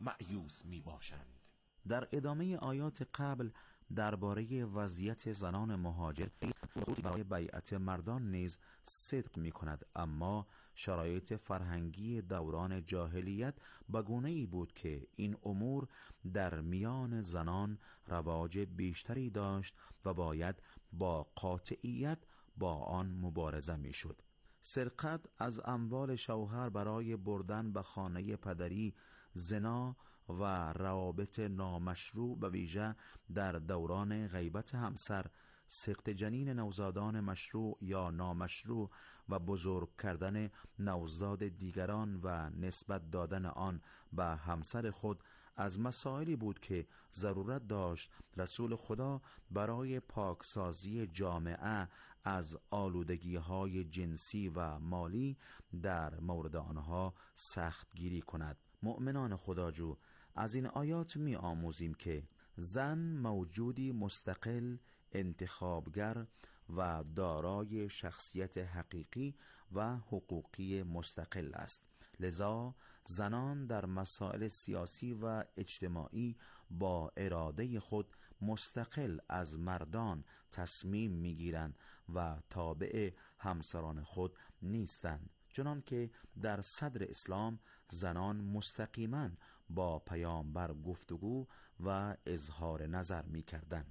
مأیوس می باشند. در ادامه آیات قبل درباره وضعیت زنان مهاجر برای بیعت مردان نیز صدق می کند، اما شرایط فرهنگی دوران جاهلیت به گونه‌ای بود که این امور در میان زنان رواج بیشتری داشت و باید با قاطعیت با آن مبارزه می شد. سرقت از اموال شوهر برای بردن به خانه پدری، زنا و روابط نامشروع به ویژه در دوران غیبت همسر، سقط جنین نوزادان مشروع یا نامشروع و بزرگ کردن نوزاد دیگران و نسبت دادن آن به همسر خود از مسائلی بود که ضرورت داشت رسول خدا برای پاکسازی جامعه از آلودگی‌های جنسی و مالی در مورد آنها سخت گیری کند. مؤمنان خداجو، از این آیات می آموزیم که زن موجودی مستقل، انتخابگر و دارای شخصیت حقیقی و حقوقی مستقل است. لذا زنان در مسائل سیاسی و اجتماعی با اراده خود مستقل از مردان تصمیم میگیرند و تابع همسران خود نیستند، چنان که در صدر اسلام زنان مستقیما با پیامبر گفتگو و اظهار نظر می کردند.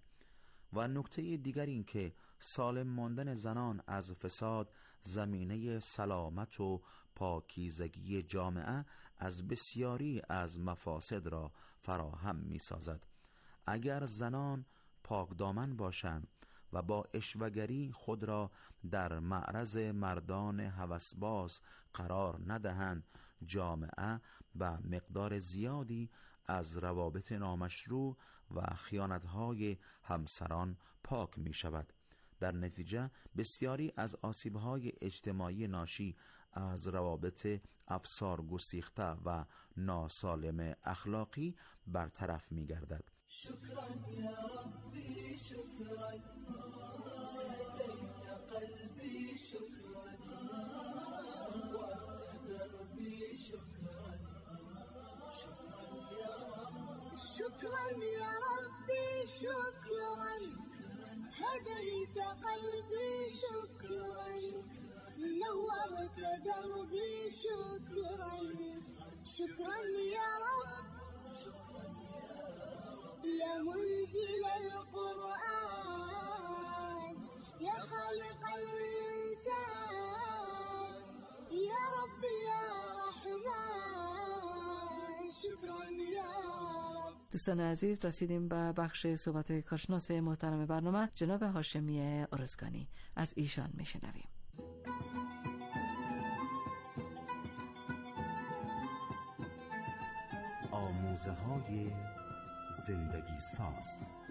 و نکته دیگر این که سالم ماندن زنان از فساد زمینه سلامت و پاکیزگی جامعه از بسیاری از مفاسد را فراهم می سازد. اگر زنان پاکدامن باشند و با اشوه‌گری خود را در معرض مردان هوسباز قرار ندهند، جامعه و مقدار زیادی از روابط نامشروع و خیانت‌های همسران پاک می شود. در نتیجه بسیاری از آسیب‌های اجتماعی ناشی از روابط افسار گسیخته و ناسالم اخلاقی برطرف می گردد. شكرا يا ربي شكرا هديت قلبي شكرا وعدت دربي شكرا شكرا يا رب شكرا يا ربي شكرا هديت قلبي شكرا نورت دربي شكرا شكرا يا رب يا منزل القرآن يا خالق الإنسان يا رب يا رحمن شكرا يا رب. دوستان عزیز، رسیدیم به بخش صحبت کارشناس محترم برنامه جناب هاشمی ارزگانی. از ایشان میشنویم. آموزه های زندگی ساز.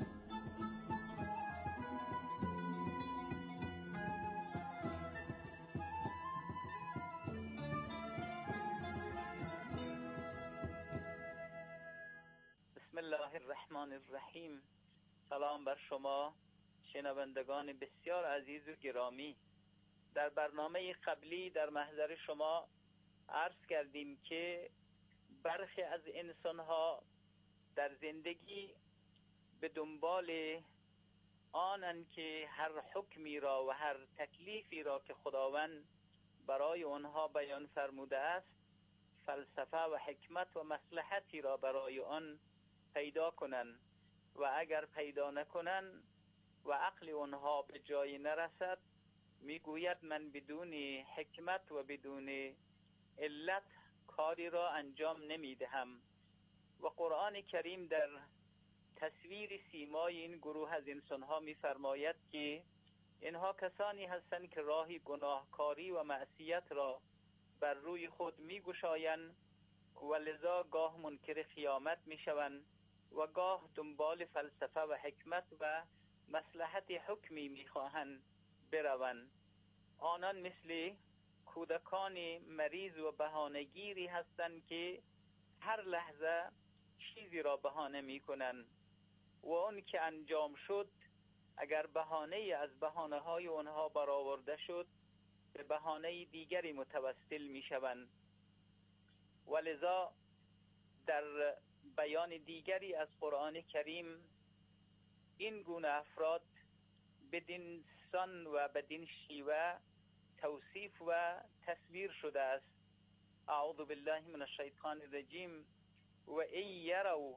بسم الله الرحمن الرحیم. سلام بر شما شنوندگان بسیار عزیز و گرامی. در برنامه قبلی در محضر شما عرض کردیم که برخی از انسان‌ها در زندگی به دنبال آنن که هر حکمی را و هر تکلیفی را که خداوند برای آنها بیان فرموده است فلسفه و حکمت و مصلحتی را برای آن پیدا کنند و اگر پیدا نکنند و عقل آنها به جای نرسد میگوید من بدون حکمت و بدون علت کاری را انجام نمیدهم. و قرآن کریم در تصویر سیمای این گروه از انسانها می‌فرماید که اینها کسانی هستند که راهی گناهکاری و معصیت را بر روی خود می‌گشایند و لذا گاه منکر قیامت می‌شوند و گاه دنبال فلسفه و حکمت و مصلحت حکمی می‌خواهند بروند. آنان مثل کودکان مریض و بهانه‌گیری هستند که هر لحظه چیزی را بهانه می‌کنند و اون که انجام شد اگر بهانه از بهانه‌های آنها برآورده شد به بهانه دیگری متوسل می‌شوند. ولذا در بیان دیگری از قرآن کریم این گونه افراد بدین سان و بدین شیوه توصیف و تصویر شده است. اعوذ بالله من الشیطان الرجیم و این یروا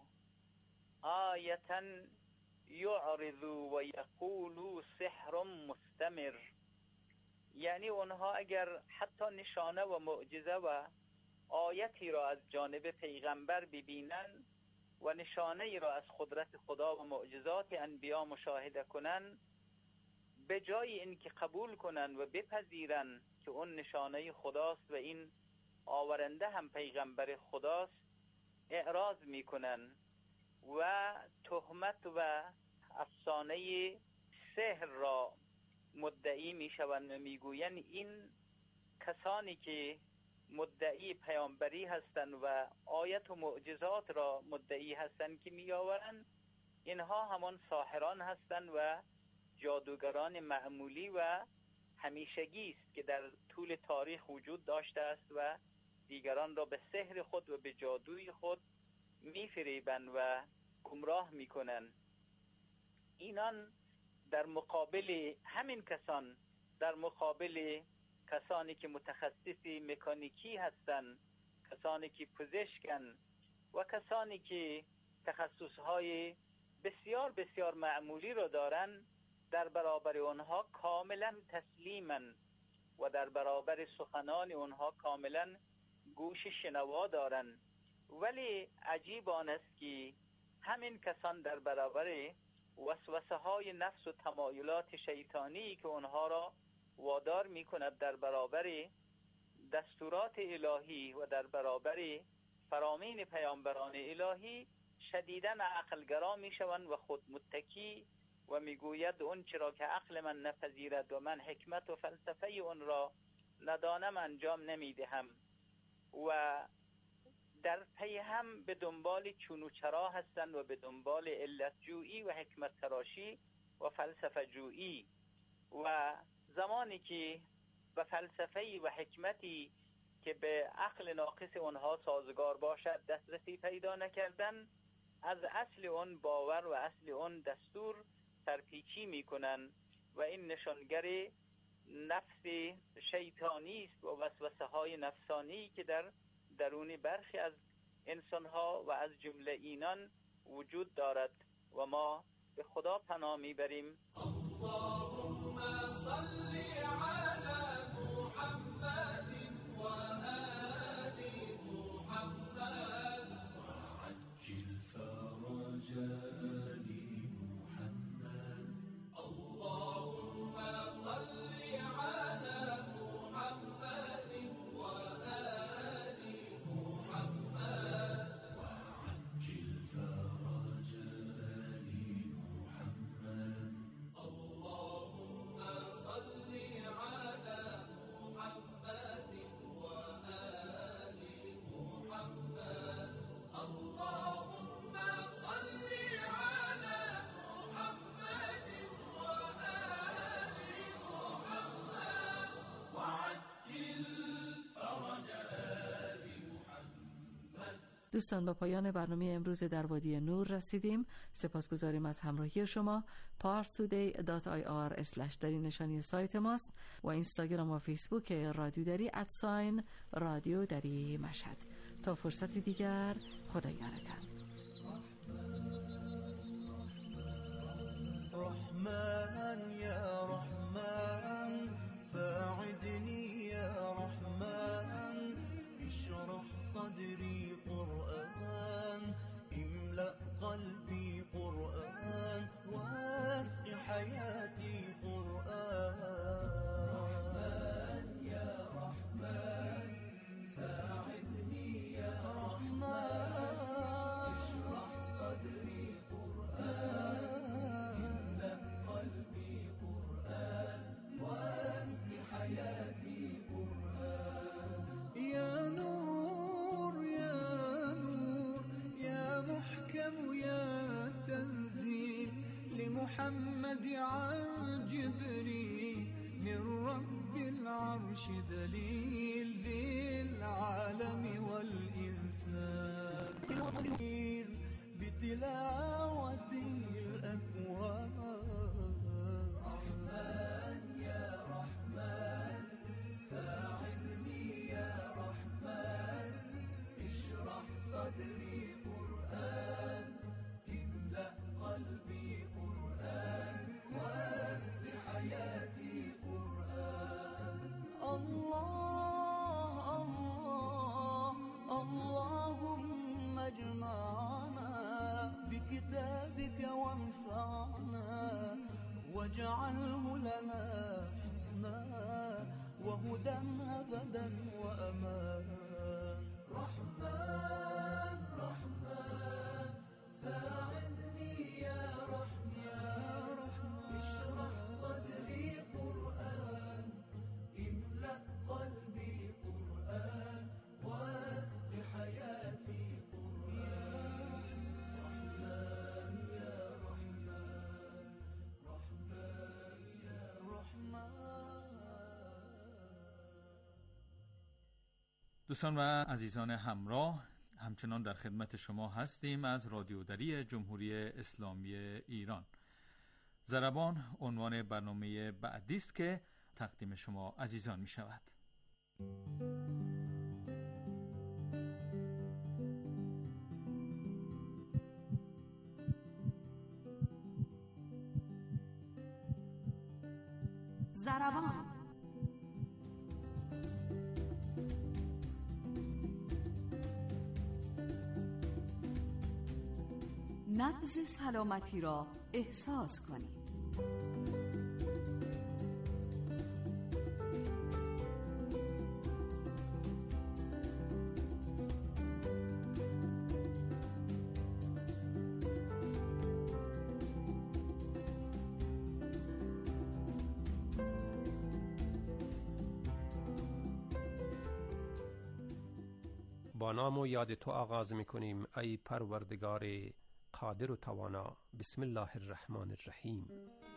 آیة یعرضوا و یقولوا سحر مستمر. یعنی اونها اگر حتی نشانه و معجزه و آیتی را از جانب پیغمبر ببینند و نشانه ای را از قدرت خدا و معجزات انبیا مشاهده کنند، به جای اینکه قبول کنند و بپذیرند که اون نشانه خداست و این آورنده هم پیغمبر خداست، اعراض میکنند و تهمت و افسانه سحر را مدعی میشوند و میگویند این کسانی که مدعی پیامبری هستند و آیت و معجزات را مدعی هستند که میآورند، اینها همان ساحران هستند و جادوگران معمولی و همیشگی است که در طول تاریخ وجود داشته است و دیگران را به سحر خود و به جادوی خود میفریبند و گمراه میکنند. اینان در مقابل همین کسان، در مقابل کسانی که متخصصی مکانیکی هستند، کسانی که پزشکن و کسانی که تخصصهای بسیار بسیار معمولی را دارند، در برابر آنها کاملا تسلیمن و در برابر سخنان آنها کاملا گوش شنوا دارند. ولی عجیب آن است که همین کسان در برابر وسوسه های نفس و تمایلات شیطانی که آنها را وادار می کند در برابر دستورات الهی و در برابر فرامین پیامبران الهی شدیداً عقلگرا می شوند و خود متکی و می گوید اون چرا که عقل من نپذیرد و من حکمت و فلسفه اون را ندانم انجام نمی دهم و در پی هم به دنبال چون و چرا هستند و به دنبال علت جویی و حکمت تراشی و فلسفه جویی. و زمانی که به فلسفه‌ای و حکمتی که به عقل ناقص اونها سازگار باشد دسترسی پیدا نکردن، از اصل اون باور و اصل اون دستور سرپیچی میکنن و این نشانگر نفس شیطانی است و وسوسه های نفسانی که در درون برخی از انسانها و از جمله اینان وجود دارد و ما به خدا پناه میبریم. اللهم صل على محمد و آل محمد وعجل فرج آل محمد. اللهم صل على محمد و آل محمد وعجل فرج آل محمد. اللهم صل على محمد وآل محمد. اللهم صل على محمد وآل محمد وعجل فرج آل محمد. دوستان، با پایان برنامه امروز در وادی نور رسیدیم. سپاسگزاریم از همراهی شما. parstoday.ir/ دری نشانی سایت ماست و اینستاگرام و فیسبوک رادیو دری @رادیو دری مشهد. تا فرصت دیگر، خدا یارتان. رحمن یا رحمن ساعدني يا رحمن اشرح صدري قرآن املأ قلبي قرآن واسع حياتي قرآن. رحمن يا رحمن ساعدني يا رحمن اشرح صدري قرآن املأ قلبي قرآن واسع حياتي قرآن. يا نور يا نور يا محكم يا تنزيل لمحمد عن جبريل من رب العرش دليل للعالم والإنسان. بتلاوة الأكوان. رحمن يا رحمن ساعدني يا رحمن، اشرح صدري قرآن، املأ قلبي قرآن، واسع حياتي قرآن. الله الله اللهم اجمعنا بكتابك وانفعنا، واجعله لنا حسنا وهدى أبدا وأمان. رحمن رحمن ساعدني يا رحمن، اشرح صدري قرآن، املأ قلبي قرآن، واسق حياتي قرآن. رحمن يا رحمن رحمن يا رحمن. دوستان و عزیزان همراه، همچنان در خدمت شما هستیم از رادیودری جمهوری اسلامی ایران. ضربان عنوان برنامه بعدی است که تقدیم شما عزیزان می شود. ضربان. نبض سلامتی را احساس کنید. با نام و یاد تو آغاز می‌کنیم ای پروردگار قادر و توانا. بسم الله الرحمن الرحیم.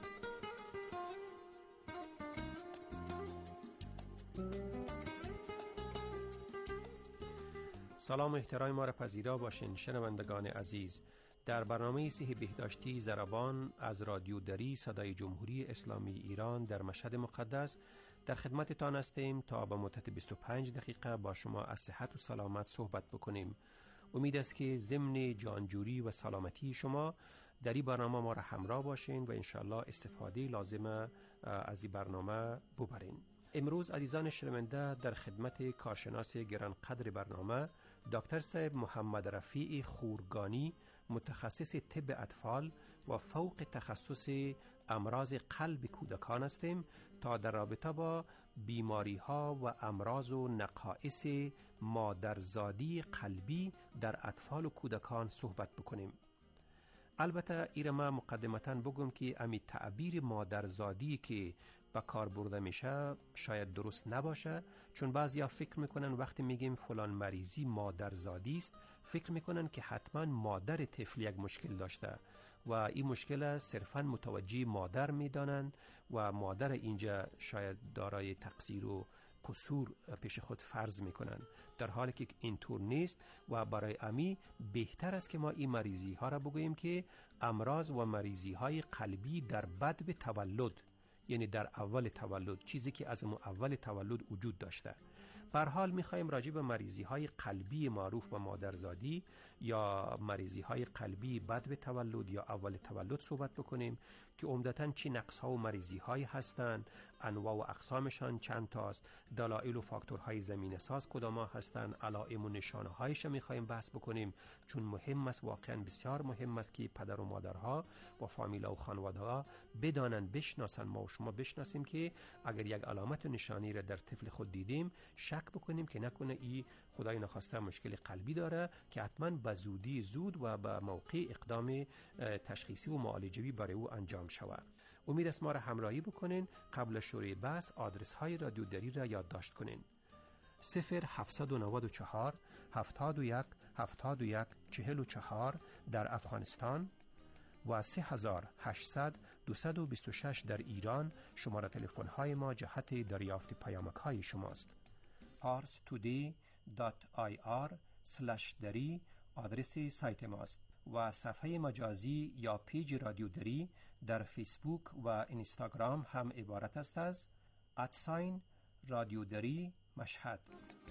سلام و احترام ما را پذیرا باشین شنوندگان عزیز. در برنامه صحیح بهداشتی ضربان از رادیودری صدای جمهوری اسلامی ایران در مشهد مقدس در خدمتتان هستیم تا به مدت 25 دقیقه با شما از صحت و سلامت صحبت بکنیم. امید است که ضمن جانجوری و سلامتی شما در این برنامه ما را همراه باشین و انشالله استفاده لازمه از این برنامه ببرین. امروز عزیزان شنونده در خدمت کارشناس گرانقدر برنامه دکتر صاحب محمد رفیع خورگانی، متخصص طب اطفال و فوق تخصص امراض قلب کودکان هستیم تا در رابطه با بیماری ها و امراض و نقائص مادرزادی قلبی در اطفال و کودکان صحبت بکنیم. البته ایره ما مقدمتاً بگم که امی تعبیر مادرزادی که به کار برده میشه شاید درست نباشه، چون بعضیا فکر میکنن وقتی میگیم فلان مریضی مادرزادی است فکر میکنن که حتما مادر طفل یک مشکل داشته و این مشکل صرفاً متوجه مادر میدانن و مادر اینجا شاید دارای تقصیر و قصور پیش خود فرض میکنن، در حالی که اینطور نیست و برای امی بهتر است که ما این مریضی ها را بگوییم که امراض و مریضی های قلبی در بدو تولد، یعنی در اول تولد، چیزی که از اول تولد وجود داشته. به هر حال می‌خوایم راجع به مریضی‌های قلبی معروف به مادرزادی یا مریضی‌های قلبی بعد به تولد یا اول تولد صحبت بکنیم که عمدتاً چی نقص‌ها و مریضی‌هایی هستند، انواع و اقسامشان چند تاست، دلایل و فاکتورهای زمینه‌ساز کدام‌ها هستند، علائم و نشانه‌هایش می‌خوایم بحث بکنیم، چون مهم است، واقعاً بسیار مهم است که پدر و مادرها و فامیلا و خانواده‌ها بدانند، بشناسن، ما و شما بشناسیم که اگر یک علامت و نشانی را در طفل خود دیدیم شک بکنیم که نکنه ای خدای نخواسته مشکل قلبی داره که حتما به زودی زود و به موقع اقدام تشخیصی و معالجوی برای او انجام شود. امید است ما را همراهی بکنین. قبل شروع بحث آدرس های رادیودری را یادداشت کنین: 0794 71 71 44 در افغانستان و 3800 226 در ایران. شماره تلفن های ما جهت دریافت پیامک های شماست. parstoday.ir/dari آدرس سایت ماست و صفحه مجازی یا پیج رادیو دری در فیسبوک و اینستاگرام هم عبارت است از رادیو دری مشهد.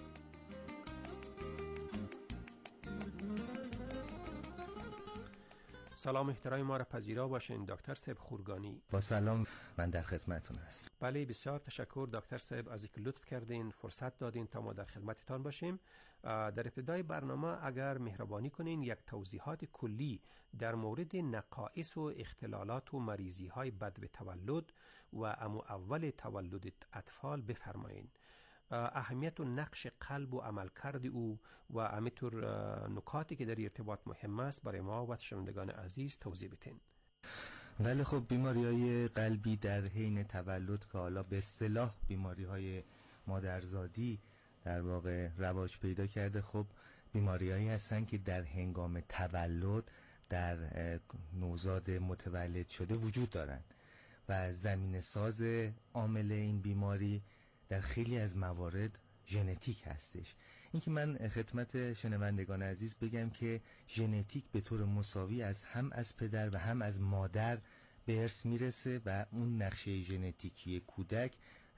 سلام احترام ما را پذیرا باشین دکتر صاحب خورگانی. با سلام، من در خدمتتون هستم. بله، بسیار تشکر دکتر صاحب از اینکه لطف کردین فرصت دادین تا ما در خدمتتان باشیم. در ابتدای برنامه اگر مهربانی کنین یک توضیحات کلی در مورد نقائص و اختلالات و مریضی های بد به تولد و اول تولد اطفال بفرمایین. اهمیت و نقش قلب و عملکرد او و همینطور نکاتی که در ارتباط مهم است برای ما و شنوندگان عزیز توضیح بدین. ولی خب بیماری‌های قلبی در حین تولد که حالا به اصطلاح بیماری‌های مادرزادی در واقع رواج پیدا کرده، خب بیماری‌هایی هستن که در هنگام تولد در نوزاد متولد شده وجود دارند و زمینه ساز عامل این بیماری در خیلی از موارد ژنتیک هستش. اینکه من خدمت شنوندگان عزیز بگم که ژنتیک به طور مساوی هم از پدر و هم از مادر به ارث میرسه و اون نقشه ژنتیکی کودک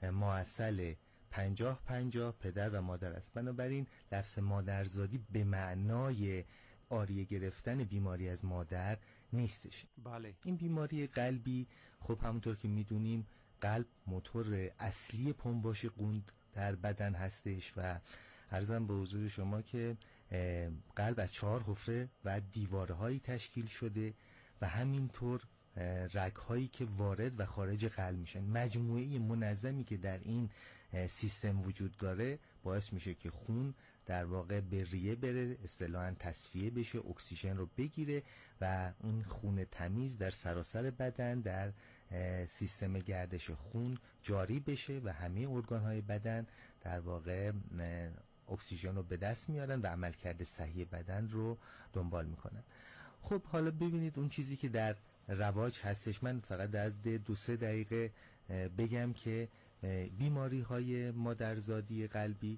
ماصل 50-50 پدر و مادر است. بنابراین لفظ مادرزادی به معنای آریه گرفتن بیماری از مادر نیستش. بله. این بیماری قلبی خب همونطور که میدونیم قلب موتور اصلی پمپاژ خون در بدن هستش و عرضم به حضور شما که قلب از 4 حفره و دیوارهایی تشکیل شده و همینطور رگ‌هایی که وارد و خارج قلب میشن. مجموعه منظمی که در این سیستم وجود داره باعث میشه که خون در واقع به ریه بره، اصطلاحاً تصفیه بشه، اکسیژن رو بگیره و اون خون تمیز در سراسر بدن در سیستم گردش خون جاری بشه و همه ارگان‌های بدن در واقع اکسیژن رو به دست میارن و عملکرد صحیح بدن رو دنبال میکنن. خب حالا ببینید اون چیزی که در رواج هستش، من فقط در 2-3 دقیقه بگم که بیماری‌های مادرزادی قلبی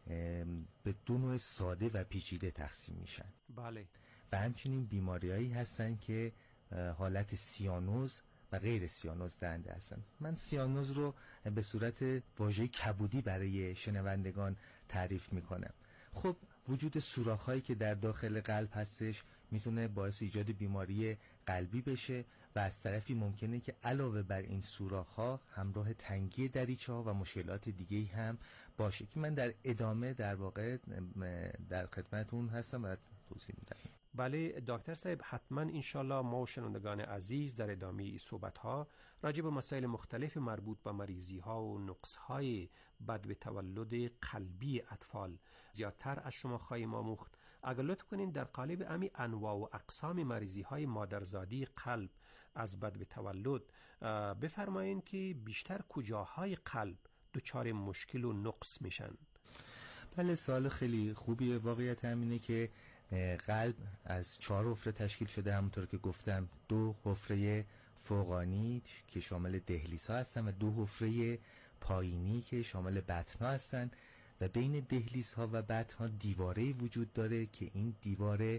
به 2 نوع ساده و پیچیده تقسیم میشن. بله. و همچنین بیماری‌هایی هستن که حالت سیانوز و غیر سیانوز دهنده هستن. من سیانوز رو به صورت واژه کبودی برای شنوندگان تعریف میکنم. خب وجود سوراخ‌هایی که در داخل قلب هستش میتونه باعث ایجاد بیماری قلبی بشه و از طرفی ممکنه که علاوه بر این سوراخ‌ها همراه تنگی دریچه‌ها و مشکلات دیگه‌ای هم باشه که من در ادامه در واقع در خدمتون هستم و توضیح میدم. بله دکتر صاحب، حتما انشالله ما و شنوندگان عزیز در ادامه صحبت‌ها راجع به مسائل مختلف مربوط به مریضی‌ها و نقص‌های بد به تولد قلبی اطفال زیادتر از شما خواهیم آموخت. اگر لطف کنین در قالب امی انواع و اقسام مریضی‌های مادرزادی قلب از بد به تولد بفرمایین که بیشتر کجاهای قلب دچار مشکل و نقص میشن؟ بله، سوال خیلی خوبیه. واقعیت همینه که قلب از 4 حفره تشکیل شده، همونطور که گفتم 2 حفره فوقانی که شامل دهلیزها هستن و 2 حفره پایینی که شامل بطن‌ها هستن و بین دهلیزها و بطن‌ها دیواره وجود داره که این دیواره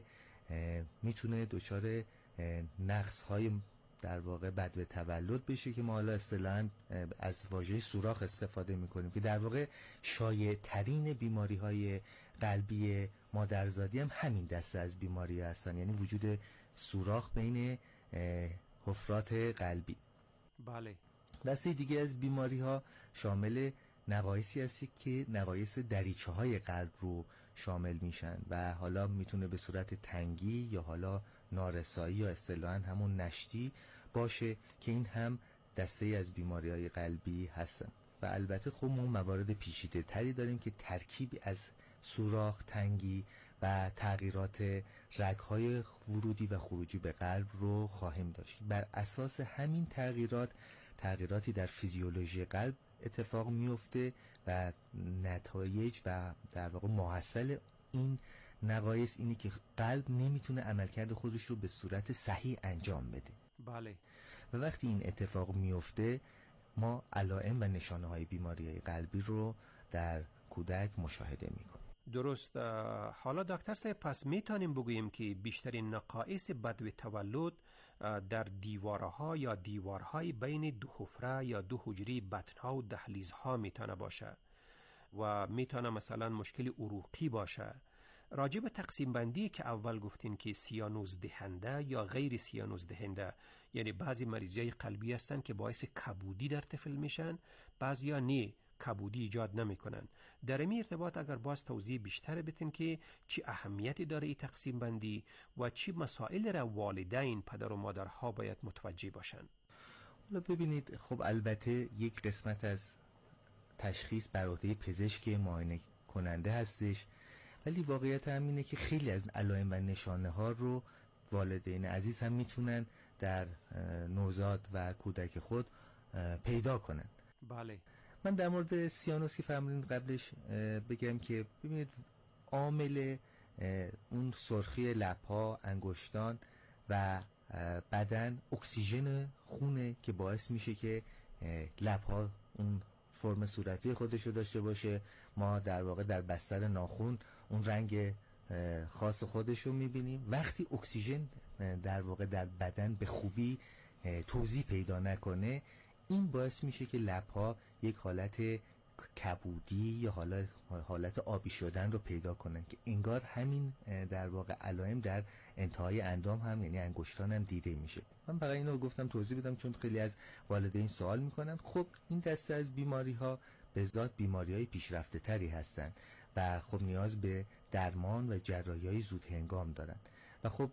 میتونه دچار نقص‌های در واقع بد به تولد بشه که ما حالا اصطلاحاً از واژه سوراخ استفاده میکنیم که در واقع شایع ترین بیماری‌های قلبی مادرزادی هم همین دسته از بیماری هستن، یعنی وجود سوراخ بین حفرات قلبی. بله. دسته دیگه از بیماری ها شامل نقایصی هست که نقایص دریچه های قلب رو شامل میشن و حالا میتونه به صورت تنگی یا حالا نارسایی یا اصطلاحاً همون نشتی باشه که این هم دسته از بیماری های قلبی هستن. و البته خب ما موارد پیچیده تری داریم که ترکیبی از سوراخ، تنگی و تغییرات رگ‌های ورودی و خروجی به قلب رو خواهیم داشت. بر اساس همین تغییراتی در فیزیولوژی قلب اتفاق میفته و نتایج و در واقع محصل این نقایص اینه که قلب نمیتونه عملکرد خودش رو به صورت صحیح انجام بده. بله. و وقتی این اتفاق میفته ما علائم و نشانه های بیماری قلبی رو در کودک مشاهده میکنیم. درست. حالا دکتر صاحب پس میتونیم بگوییم که بیشترین نقایص بدو تولد در دیوارها یا دیوارهای بین دو حفره یا دو حجره بطنها و دهلیزها میتونه باشه و میتونه مثلا مشکل عروقی باشه. راجع به تقسیم بندی که اول گفتین که سیانوز دهنده یا غیر سیانوز دهنده، یعنی بعضی مریضی‌های قلبی هستن که باعث کبودی در طفل میشن، بعضیا نه کبودی ایجاد نمیکنن. در این ارتباط اگر باز توضیح بیشتر بدین که چی اهمیتی داره این تقسیم بندی و چی مسائل را والدین پدر و مادرها باید متوجه باشن؟ حالا ببینید، خب البته یک قسمت از تشخیص بر عهده پزشک معاینه کننده هستش، ولی واقعیت هم اینه که خیلی از علائم و نشانه ها رو والدین عزیز هم میتونن در نوزاد و کودک خود پیدا کنن. بله. من در مورد سیانوس که فرمودین قبلش بگم که ببینید عامل اون سرخی لب‌ها، انگشتان و بدن اکسیژن خونه که باعث میشه که لب‌ها اون فرم صورتی خودشو داشته باشه. ما در واقع در بستر ناخن اون رنگ خاص خودشو میبینیم. وقتی اکسیژن در واقع در بدن به خوبی توزیع پیدا نکنه، این باعث میشه که لب‌ها یک حالت کبودی یا حالت آبی شدن رو پیدا کنن که انگار همین در واقع علائم در انتهای اندام هم، یعنی انگشتان هم دیده میشه. من فقط اینو گفتم توضیح بدم چون خیلی از والدین سوال میکنن. خب این دسته از بیماری ها به ذات بیماری های پیشرفته تری هستن و خب نیاز به درمان و جراحی های زود هنگام دارن و خب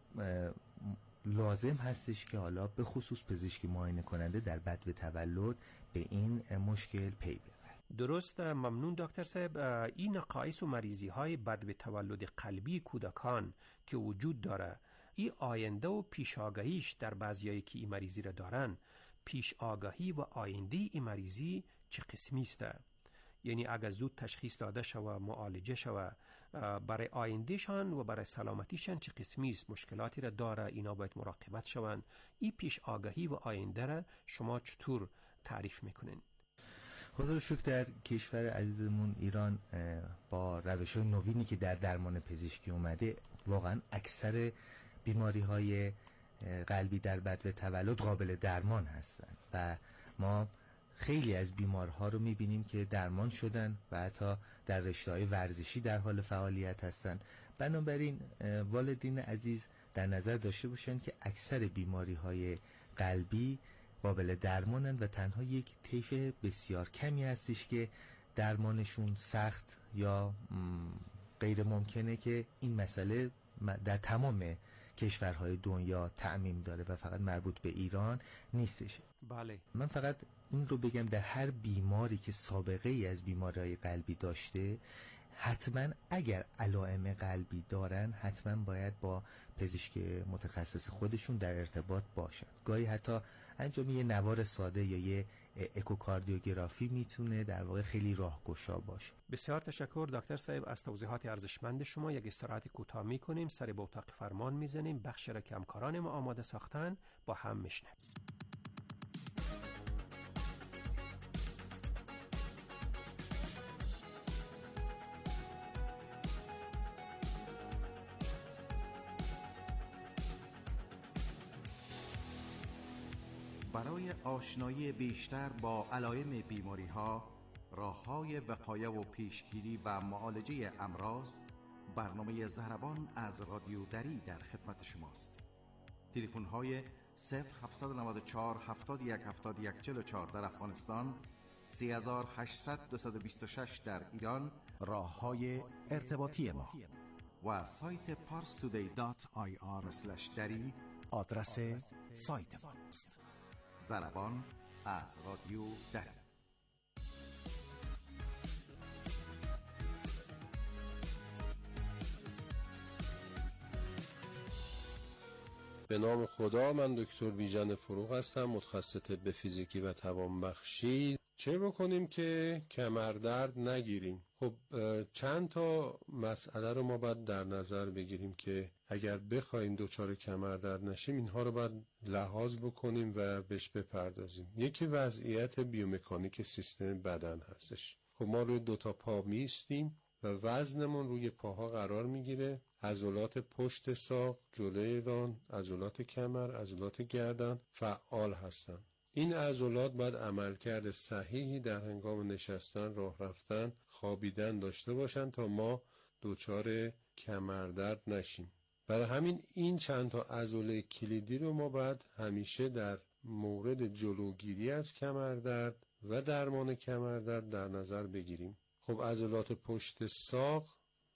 لازم هستش که حالا به خصوص پزشکی معاینه کننده در بدو تولد به این مشکل پی ببره. درست. ممنون دکتر صاحب. این نقایص و مریضی های بدو تولد قلبی کودکان که وجود داره، این آینده و پیش آگاهیش در بعضیایی که این مریضی را دارن، پیش آگاهی و آینده این مریضی چه قسمی است؟ یعنی اگر زود تشخیص داده شود، معالجه شود، برای آیندهشان و برای سلامتیشان چه قسمی است؟ مشکلاتی را داره، اینا باید مراقبت شوند. این پیش آگاهی و آینده را شما چطور تعریف میکنین؟ خدا رو شکر در کشور عزیزمون ایران با روش‌های نوینی که در درمان پزشکی اومده، واقعا اکثر بیماری‌های قلبی در بدو تولد قابل درمان هستند و ما خیلی از بیمارها رو می‌بینیم که درمان شدن و حتی در رشته‌های ورزشی در حال فعالیت هستن. بنابراین والدین عزیز در نظر داشته باشند که اکثر بیماری‌های قلبی قابل درمانند و تنها یک طیف بسیار کمی هستش که درمانشون سخت یا غیر ممکنه که این مسئله در تمام کشورهای دنیا تعمیم داره و فقط مربوط به ایران نیستش. بله. من فقط این رو بگم در هر بیماری که سابقه ای از بیماری‌های قلبی داشته، حتما اگر علائم قلبی دارن حتما باید با پزشک متخصص خودشون در ارتباط باشن. گاهی حتی انجام یه نوار ساده یا یه اکوکاردیوگرافی میتونه در واقع خیلی راهگشا باشه. بسیار تشکر دکتر صاحب از توضیحات ارزشمند شما. یک استراحت کوتاه میکنیم، سر به اتاق فرمان میزنیم، بخش را که همکاران ما آماده ساختن با هم میشنویم. برای آشنایی بیشتر با علائم بیماری‌ها، راه‌های وقایه و پیشگیری و معالجه امراض، برنامه ضربان از رادیو دری در خدمت شماست. تلفن‌های 0794 71 71 44 در افغانستان، 3800 226 در ایران راه‌های ارتباطی ما و سایت parstoday.ir/dari آدرس سایت ماست. ضربان از رادیو دری. به نام خدا، من دکتر بیژن فروغ هستم، متخصص طب فیزیکی و توانبخشی. چه بکنیم که کمردرد نگیریم؟ خب چند تا مسئله رو ما باید در نظر بگیریم که اگر بخوایم دچار کمردرد نشیم اینها رو باید لحاظ بکنیم و بهش بپردازیم. یکی وضعیت بیومکانیک سیستم بدن هستش. خب ما روی 2 تا پا میستیم و وزنمون روی پاها قرار میگیره. عضلات پشت ساق، جلوی ران، عضلات کمر، عضلات گردن فعال هستن. این عضلات باید عملکرد صحیحی در هنگام نشستن، راه رفتن، خوابیدن داشته باشن تا ما دچار کمردرد نشیم. برای همین این چند تا عضله کلیدی رو ما باید همیشه در مورد جلوگیری از کمردرد و درمان کمردرد در نظر بگیریم. خب عضلات پشت ساق،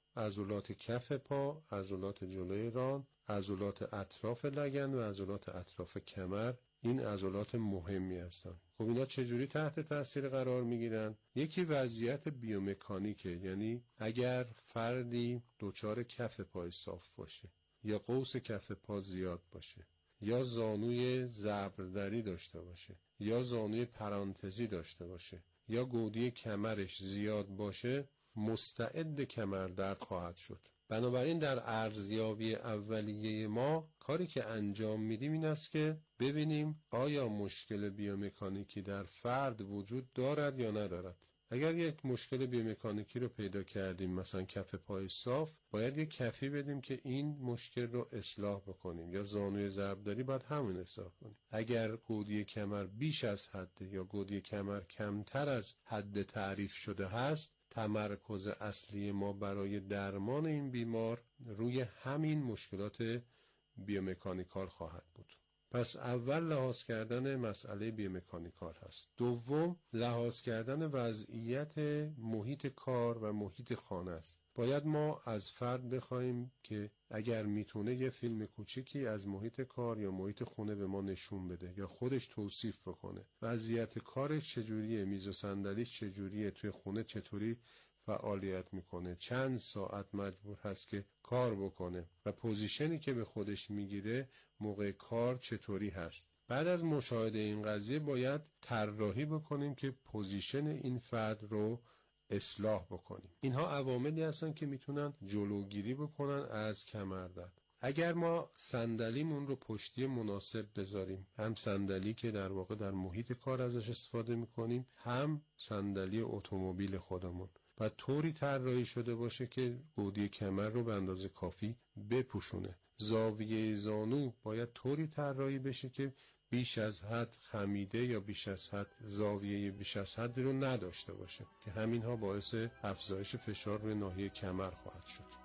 عضلات کف پا، عضلات جلوی ران، عضلات اطراف لگن و عضلات اطراف کمر، این عضلات مهمی هستند. خب اینا چجوری تحت تاثیر قرار میگیرن؟ یکی وضعیت بیومکانیکه، یعنی اگر فردی دچار کف پای صاف باشه یا قوس کف پا زیاد باشه یا زانوی زبردری داشته باشه یا زانوی پرانتزی داشته باشه یا گودی کمرش زیاد باشه، مستعد کمردرد خواهد شد. بنابراین در ارزیابی اولیه ما کاری که انجام میدیم این است که ببینیم آیا مشکل بیومکانیکی در فرد وجود دارد یا ندارد. اگر یک مشکل بیومکانیکی رو پیدا کردیم، مثلا کف پای صاف، باید یک کفی بدیم که این مشکل رو اصلاح بکنیم، یا زانوی ضربداری باید همون اصلاح کنیم. اگر گودی کمر بیش از حد یا گودی کمر کمتر از حد تعریف شده هست، تمرکز اصلی ما برای درمان این بیمار روی همین مشکلات بیومکانیکال خواهد بود. پس اول لحاظ کردن مسئله بیومکانیکال هست. دوم لحاظ کردن وضعیت محیط کار و محیط خانه است. باید ما از فرد بخوایم که اگر میتونه یه فیلم کوچیکی از محیط کار یا محیط خونه به ما نشون بده یا خودش توصیف بکنه. وضعیت کارش چجوریه، میز و صندلیش چجوریه، توی خونه چطوری فعالیت میکنه، چند ساعت مجبور هست که کار بکنه و پوزیشنی که به خودش میگیره موقع کار چطوری هست. بعد از مشاهده این قضیه باید طراحی بکنیم که پوزیشن این فرد رو اصلاح بکنیم. اینها عواملی هستن که میتونن جلوگیری بکنن از کمردرد. اگر ما صندلیمون رو پشتی مناسب بذاریم، هم صندلی که در واقع در محیط کار ازش استفاده میکنیم، هم صندلی اتومبیل خودمون، و طوری طراحی شده باشه که گودی کمر رو به اندازه کافی بپوشونه. زاویه زانو باید طوری طراحی بشه که بیش از حد خمیده یا بیش از حد زاویه بیش از حد رو نداشته باشه که همینها باعث افزایش فشار روی ناحیه کمر خواهد شد.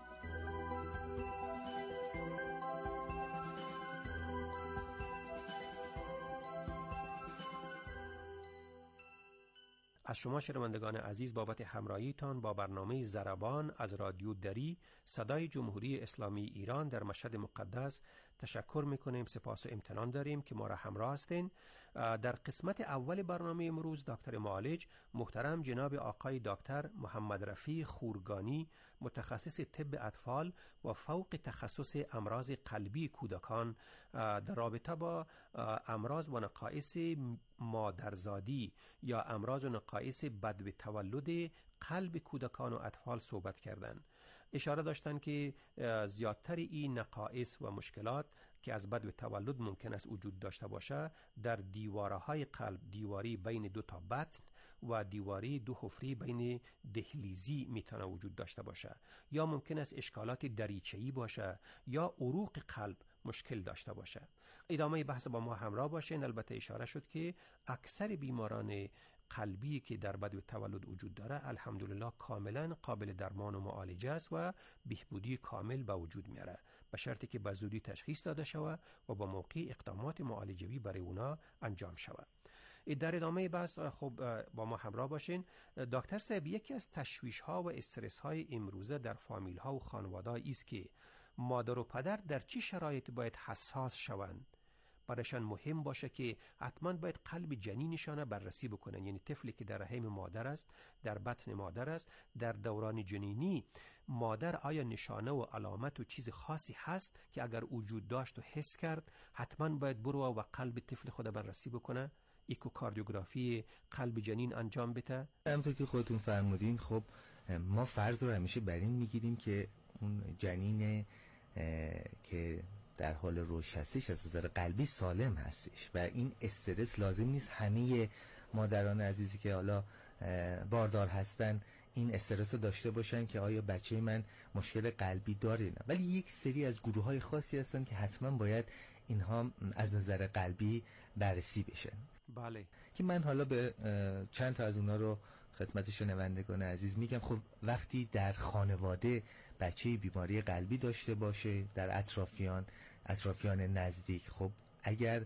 از شما شنوندگان عزیز بابت همراهیتان با برنامه ضربان از رادیو دری صدای جمهوری اسلامی ایران در مشهد مقدس تشکر میکنیم. سپاس و امتنان داریم که ما را همراه هستین. در قسمت اول برنامه امروز دکتر معالج محترم جناب آقای دکتر محمد رفیع خورگانی، متخصص طب اطفال و فوق تخصص امراض قلبی کودکان، در رابطه با امراض و نقایص مادرزادی یا امراض و نقایص بد به تولد قلب کودکان و اطفال صحبت کردند. اشاره داشتن که زیادتر این نقایص و مشکلات که از بد به تولد ممکن است وجود داشته باشه در دیوارهای قلب، دیواری بین دو تا بطن و دیواری دو حفره بین دهلیزی میتونه وجود داشته باشه، یا ممکن است اشکالات دریچه‌ای باشه یا عروق قلب مشکل داشته باشه. ادامه بحث با ما همراه باشین. البته اشاره شد که اکثر بیماران قلبی که در بد تولد وجود داره الحمدلله کاملا قابل درمان و معالجه است و بهبودی کامل به وجود میاره، به شرطی که به زودی تشخیص داده شود و با موقع اقدامات معالجوی برای اونا انجام شود. در ادامه بحث خب با ما همراه باشین. دکتر صاحب، یکی از تشویش ها و استرس های امروزه در فامیل ها و خانواده است که مادر و پدر در چه شرایط باید حساس شوند؟ برایشان مهم باشه که حتما باید قلب جنینشان بررسی بکنن، یعنی طفلی که در رحم مادر است، در بطن مادر است، در دوران جنینی مادر آیا نشانه و علامت و چیز خاصی هست که اگر وجود داشت و حس کرد حتما باید برو و قلب طفل خود بررسی بکنه، ایکوکاردیوگرافی قلب جنین انجام بده؟ همونطور که خودتون فرمودین، خب ما فرض رو همیشه بر این میگیریم که اون جنین که در حال رشد هستش از نظر قلبی سالم هستش و این استرس لازم نیست همه مادران عزیزی که حالا باردار هستن این استرس داشته باشن که آیا بچه من مشکل قلبی داره نه، ولی یک سری از گروه‌های خاصی هستن که حتما باید اینها از نظر قلبی بررسی بشن. بله. که من حالا به چند تا از اونا رو خدمت شنوندگان عزیز میگم. خب وقتی در خانواده بچه بیماری قلبی داشته باشه در اطرافیان نزدیک، خب اگر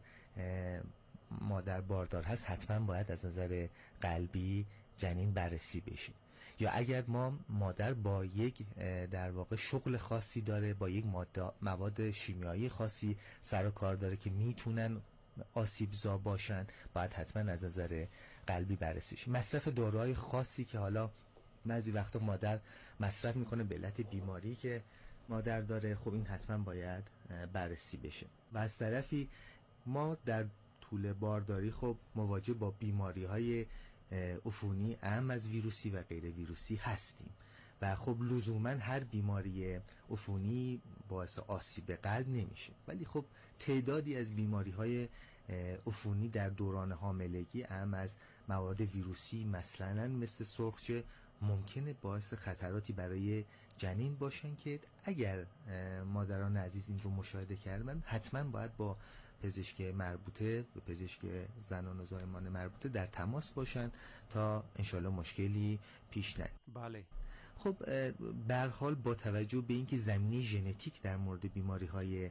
مادر باردار هست حتما باید از نظر قلبی جنین بررسی بشه. یا اگر مادر با یک در واقع شغل خاصی داره، با یک مواد شیمیایی خاصی سر و کار داره که میتونن آسیبزا باشن، باید حتما از نظر قلبی بررسی شه. مصرف داروهای خاصی که حالا بعضی وقتا مادر مصرف میکنه به علت بیماری که مادر داره، خب این حتما باید بررسی بشه. و از طرفی ما در طول بارداری خب مواجه با بیماری‌های عفونی اهم از ویروسی و غیر ویروسی هستیم و خب لزوما هر بیماری عفونی باعث آسیب قلب نمیشه، ولی خب تعدادی از بیماری‌های عفونی در دوران حاملگی اهم از مواد ویروسی مثلا مثل سرخچه ممکنه باعث خطراتی برای جنین باشن که اگر مادران عزیز این رو مشاهده کردن حتما باید با پزشک مربوطه و پزشک زنان و زایمان مربوطه در تماس باشن تا انشالله مشکلی پیش نیاد. بله. خب به هر حال با توجه به اینکه زمینه ژنتیک در مورد بیماری‌های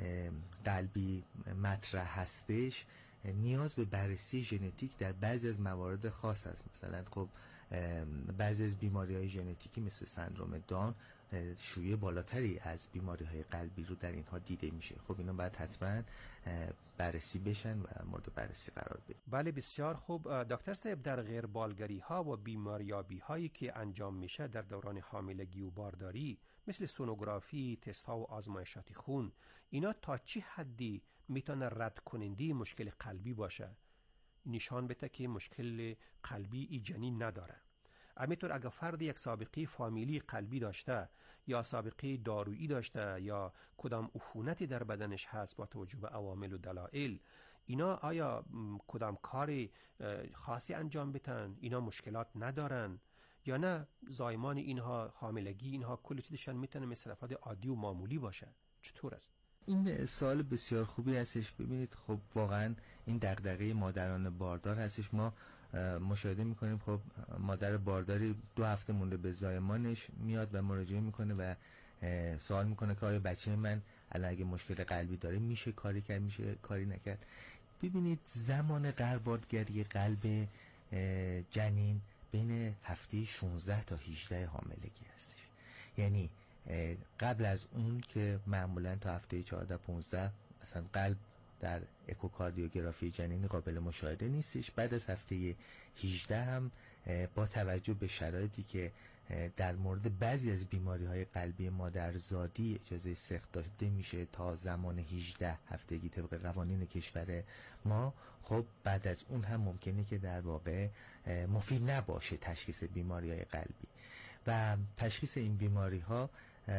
قلبی مطرح هستش، نیاز به بررسی ژنتیک در بعضی از موارد خاص هست. مثلا خب بعضی از بیماری‌های ژنتیکی مثل سندرم داون شیوع بالاتری از بیماری‌های قلبی رو در اینها دیده میشه. خب اینا باید حتما بررسی بشن و مورد بررسی قرار بگیرن. بله بسیار خوب. دکتر صاحب، در غیر بالگری‌ها و بیماریابی‌هایی که انجام میشه در دوران حاملگی و بارداری مثل سونوگرافی، تست‌ها و آزمایشات خون، اینا تا چه حدی میتونه رد کننده مشکل قلبی باشه؟ نشان بده که مشکل قلبی ای جنین نداره. همینطور اگر فرد یک سابقه فامیلی قلبی داشته یا سابقه دارویی داشته یا کدام عفونتی در بدنش هست با توجه به عوامل و دلایل، اینا آیا کدام کار خاصی انجام بدن؟ اینا مشکلات ندارن یا نه؟ زایمان اینها، حاملگی اینها کل چیزشان میتونه مثل افراد عادی و معمولی باشه؟ چطور است؟ این سوال بسیار خوبی هستش. ببینید خب واقعا این دغدغه مادران باردار هستش. ما مشاهده میکنیم خب مادر بارداری 2 هفته مونده به زایمانش میاد و مراجعه میکنه و سوال میکنه که آیا بچه من الان اگه مشکل قلبی داره میشه کاری کرد، میشه کاری نکرد. ببینید زمان قربالگری قلب جنین بین هفته 16 تا 18 حاملگی هستش. یعنی قبل از اون که معمولا تا هفته 14-15 اصلا قلب در اکوکاردیوگرافی جنینی قابل مشاهده نیستش. بعد از هفته 18 هم با توجه به شرایطی که در مورد بعضی از بیماری‌های قلبی مادرزادی اجازه سخت داده میشه تا زمان 18 هفتگی طبق قوانین کشور ما، خب بعد از اون هم ممکنه که در واقع مفید نباشه تشخیص بیماری‌های قلبی و تشخیص این بیماری‌ها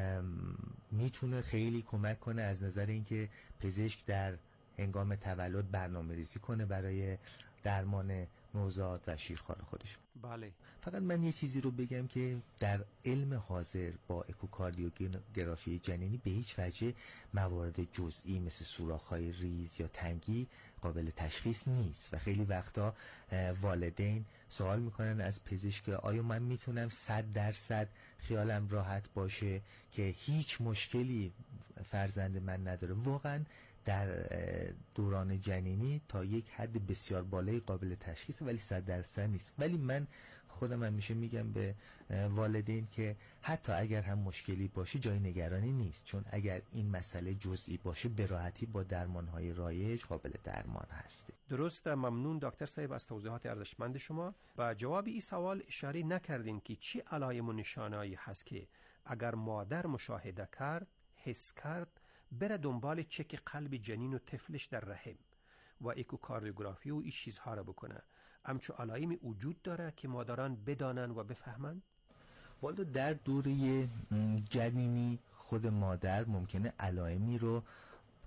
میتونه خیلی کمک کنه از نظر اینکه پزشک در هنگام تولد برنامه‌ریزی کنه برای درمان نوزاد و شیرخوار خودش. بله. فقط من یه چیزی رو بگم که در علم حاضر با اکوکاردیوگرافی جنینی به هیچ وجه موارد جزئی مثل سوراخ‌های ریز یا تنگی قابل تشخیص نیست و خیلی وقتا والدین سوال میکنن از پزشک آیا من میتونم 100% خیالم راحت باشه که هیچ مشکلی فرزند من نداره. واقعا در دوران جنینی تا یک حد بسیار بالایی قابل تشخیص ولی 100% نیست. ولی من خودم همیشه میگم به والدین که حتی اگر هم مشکلی باشه جای نگرانی نیست، چون اگر این مسئله جزئی باشه به راحتی با درمانهای رایج قابل درمان هست. درست. ممنون دکتر صاحب از توضیحات ارزشمند شما. با جواب این سوال اشاره نکردین که چی علائم و نشانه‌ای هست که اگر مادر مشاهده کرد، حس کرد، بره دنبال چک قلب جنین و طفلش در رحم و اکوکاردیوگرافی و این چیزها رو بکنه. همچون علائمی وجود داره که مادران بدانن و بفهمن؟ والا در دوره جنینی خود مادر ممکنه علائمی رو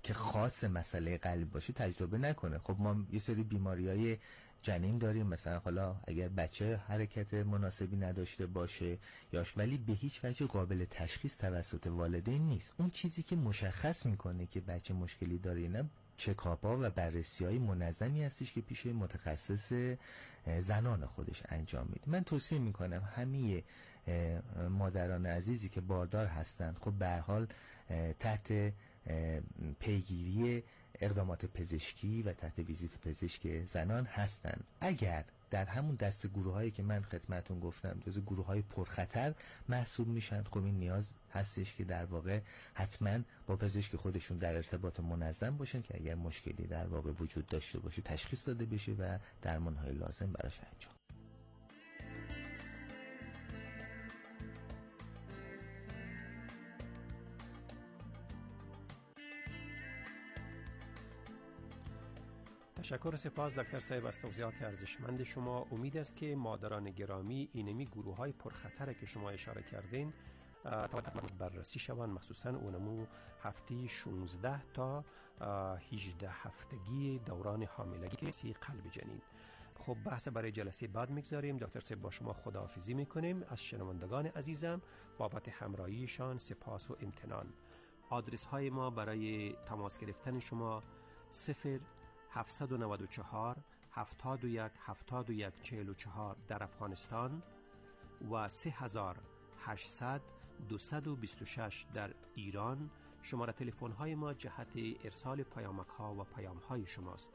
که خاص مسئله قلب باشه تجربه نکنه. خب ما یه سری بیماریای جنین داریم، مثلا حالا اگر بچه حرکت مناسبی نداشته باشه یاش، ولی به هیچ وجه قابل تشخیص توسط والدین نیست. اون چیزی که مشخص میکنه که بچه مشکلی داره یا نه چکاپ‌ها و بررسی‌های منظمی هستش که پیش متخصص زنان خودش انجام میده. من توصیه میکنم همه مادران عزیزی که باردار هستند خب به هر حال تحت پیگیری اقدامات پزشکی و تحت ویزیت پزشک زنان هستند. اگر در همون دست گروهایی که من خدمتون گفتم جزو گروه‌های پرخطر محسوب میشن، خب این نیاز هستش که در واقع حتما با پزشک خودشون در ارتباط منظم باشن که اگر مشکلی در واقع وجود داشته باشه تشخیص داده بشه و درمان‌های لازم براش انجام. تشکر و سپاس دکتر صاحب از توضیحات ارزشمند شما. امید است که مادران گرامی اینمی گروه های پرخطر که شما اشاره کردین تا بررسی شوند، مخصوصا اونمو هفته 16 تا 18 هفتگی دوران حاملگی سی قلب جنین. خب بحث برای جلسه بعد میگذاریم. دکتر صاحب با شما خداحافظی میکنیم. از شنوندگان عزیزم بابت همراهیشان سپاس و امتنان. آدرس های ما برای تماس گرفتن شما 0794 71 71 44 در افغانستان و 3800 226 در ایران. شماره تلفن های ما جهت ارسال پیامک ها و پیام های شماست.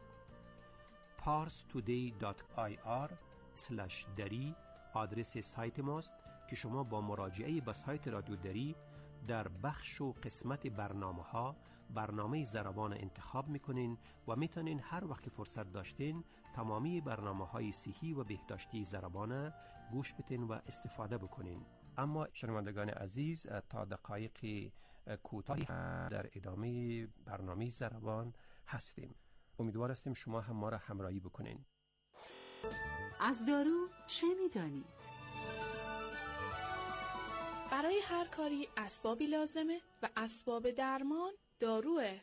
parstoday.ir/dari آدرس سایت ماست که شما با مراجعه به سایت رادیو دری در بخش و قسمت برنامه ضربان انتخاب میکنین و میتونین هر وقت که فرصت داشتین تمامی برنامه‌های صحی و بهداشتی ضربان گوش بدین و استفاده بکنین. اما شنوندگان عزیز تا دقایق کوتاهی در ادامه برنامه ضربان هستیم. امیدوار هستیم شما هم ما را همراهی بکنین. از دارو چه میدانید؟ برای هر کاری اسبابی لازمه و اسباب درمان داروه.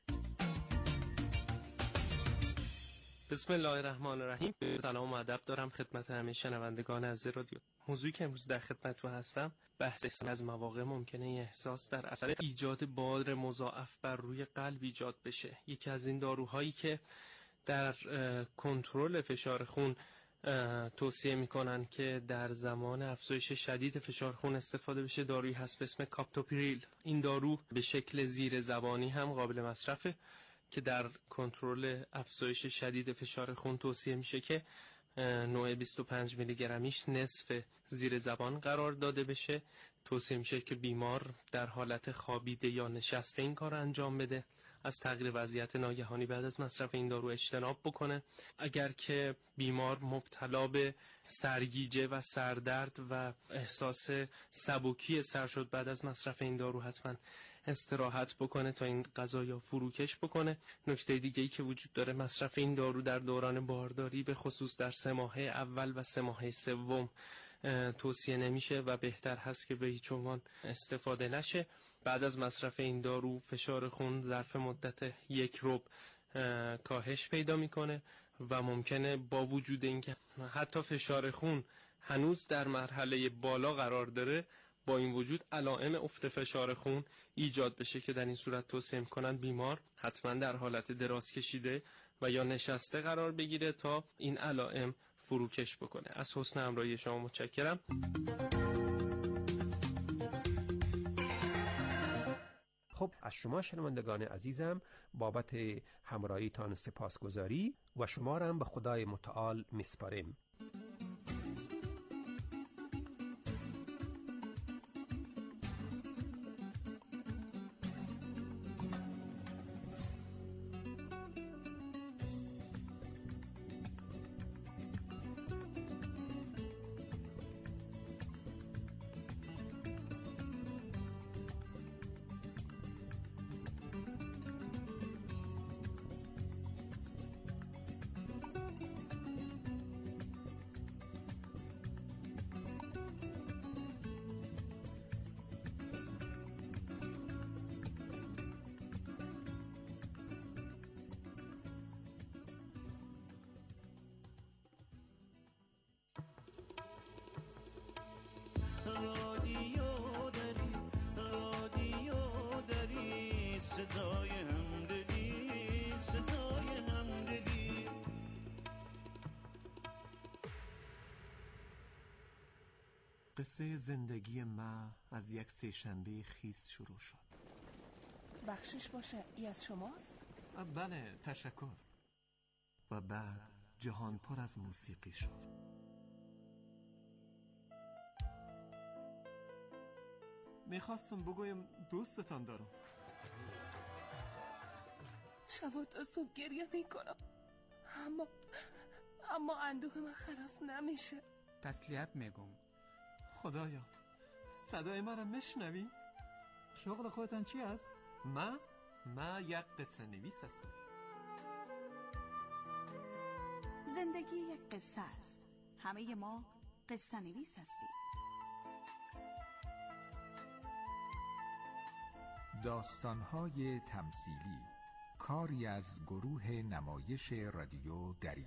بسم الله الرحمن الرحیم. سلام و ادب دارم خدمت همه شنوندگان عزیز رادیو. موضوعی که امروز در خدمتتون هستم بحث از مواقع ممکنه احساس در اثر ایجاد بار مضاعف بر روی قلب ایجاد بشه. یکی از این داروهایی که در کنترل فشار خون توصیه میکنن که در زمان افزایش شدید فشار خون استفاده بشه دارویی هست به اسم کاپتوپریل. این دارو به شکل زیر زبانی هم قابل مصرفه که در کنترل افزایش شدید فشار خون توصیه میشه که نوع 25 میلی گرمیش نصف زیر زبان قرار داده بشه. توصیه میشه که بیمار در حالت خوابیده یا نشسته این کار انجام بده. از تغییر وضعیت ناگهانی بعد از مصرف این دارو اجتناب بکنه. اگر که بیمار مبتلا به سرگیجه و سردرد و احساس سبکی سر شد بعد از مصرف این دارو حتما استراحت بکنه تا این قضایا فروکش بکنه. نکته دیگه‌ای که وجود داره مصرف این دارو در دوران بارداری به خصوص در 3 ماه اول و 3 ماه سوم توصیه نمیشه و بهتر هست که به هیچ عنوان استفاده نشه. بعد از مصرف این دارو فشار خون ظرف مدت 1 ربع کاهش پیدا میکنه و ممکنه با وجود اینکه حتی فشار خون هنوز در مرحله بالا قرار داره با این وجود علائم افت فشار خون ایجاد بشه که در این صورت توصیه میکنن بیمار حتما در حالت دراز کشیده و یا نشسته قرار بگیره تا این علائم فروکش بکنه. از حسن همراهی شما متشکرم. خب از شما شنوندگان عزیزم بابت همراهیتان سپاسگزاری و شما را هم به خدای متعال میسپاریم. قصه زندگی ما از یک سه‌شنبه خیس شروع شد. بخشش باشه، ای از شماست؟ بله، تشکر. و بعد جهان پر از موسیقی شد. میخواستم بگویم دوستتان دارم. شبات از تو گریه میکنم، اما اندوه من خلاص نمیشه. تسلیت میگم. خدایا، صدای من را میشنوی؟ شغل خودتان چی است؟ ما یک قصه نویس هستم. زندگی یک قصه است. همه ما قصه نویس هستیم. داستان‌های تمثیلی، کاری از گروه نمایش رادیو دری.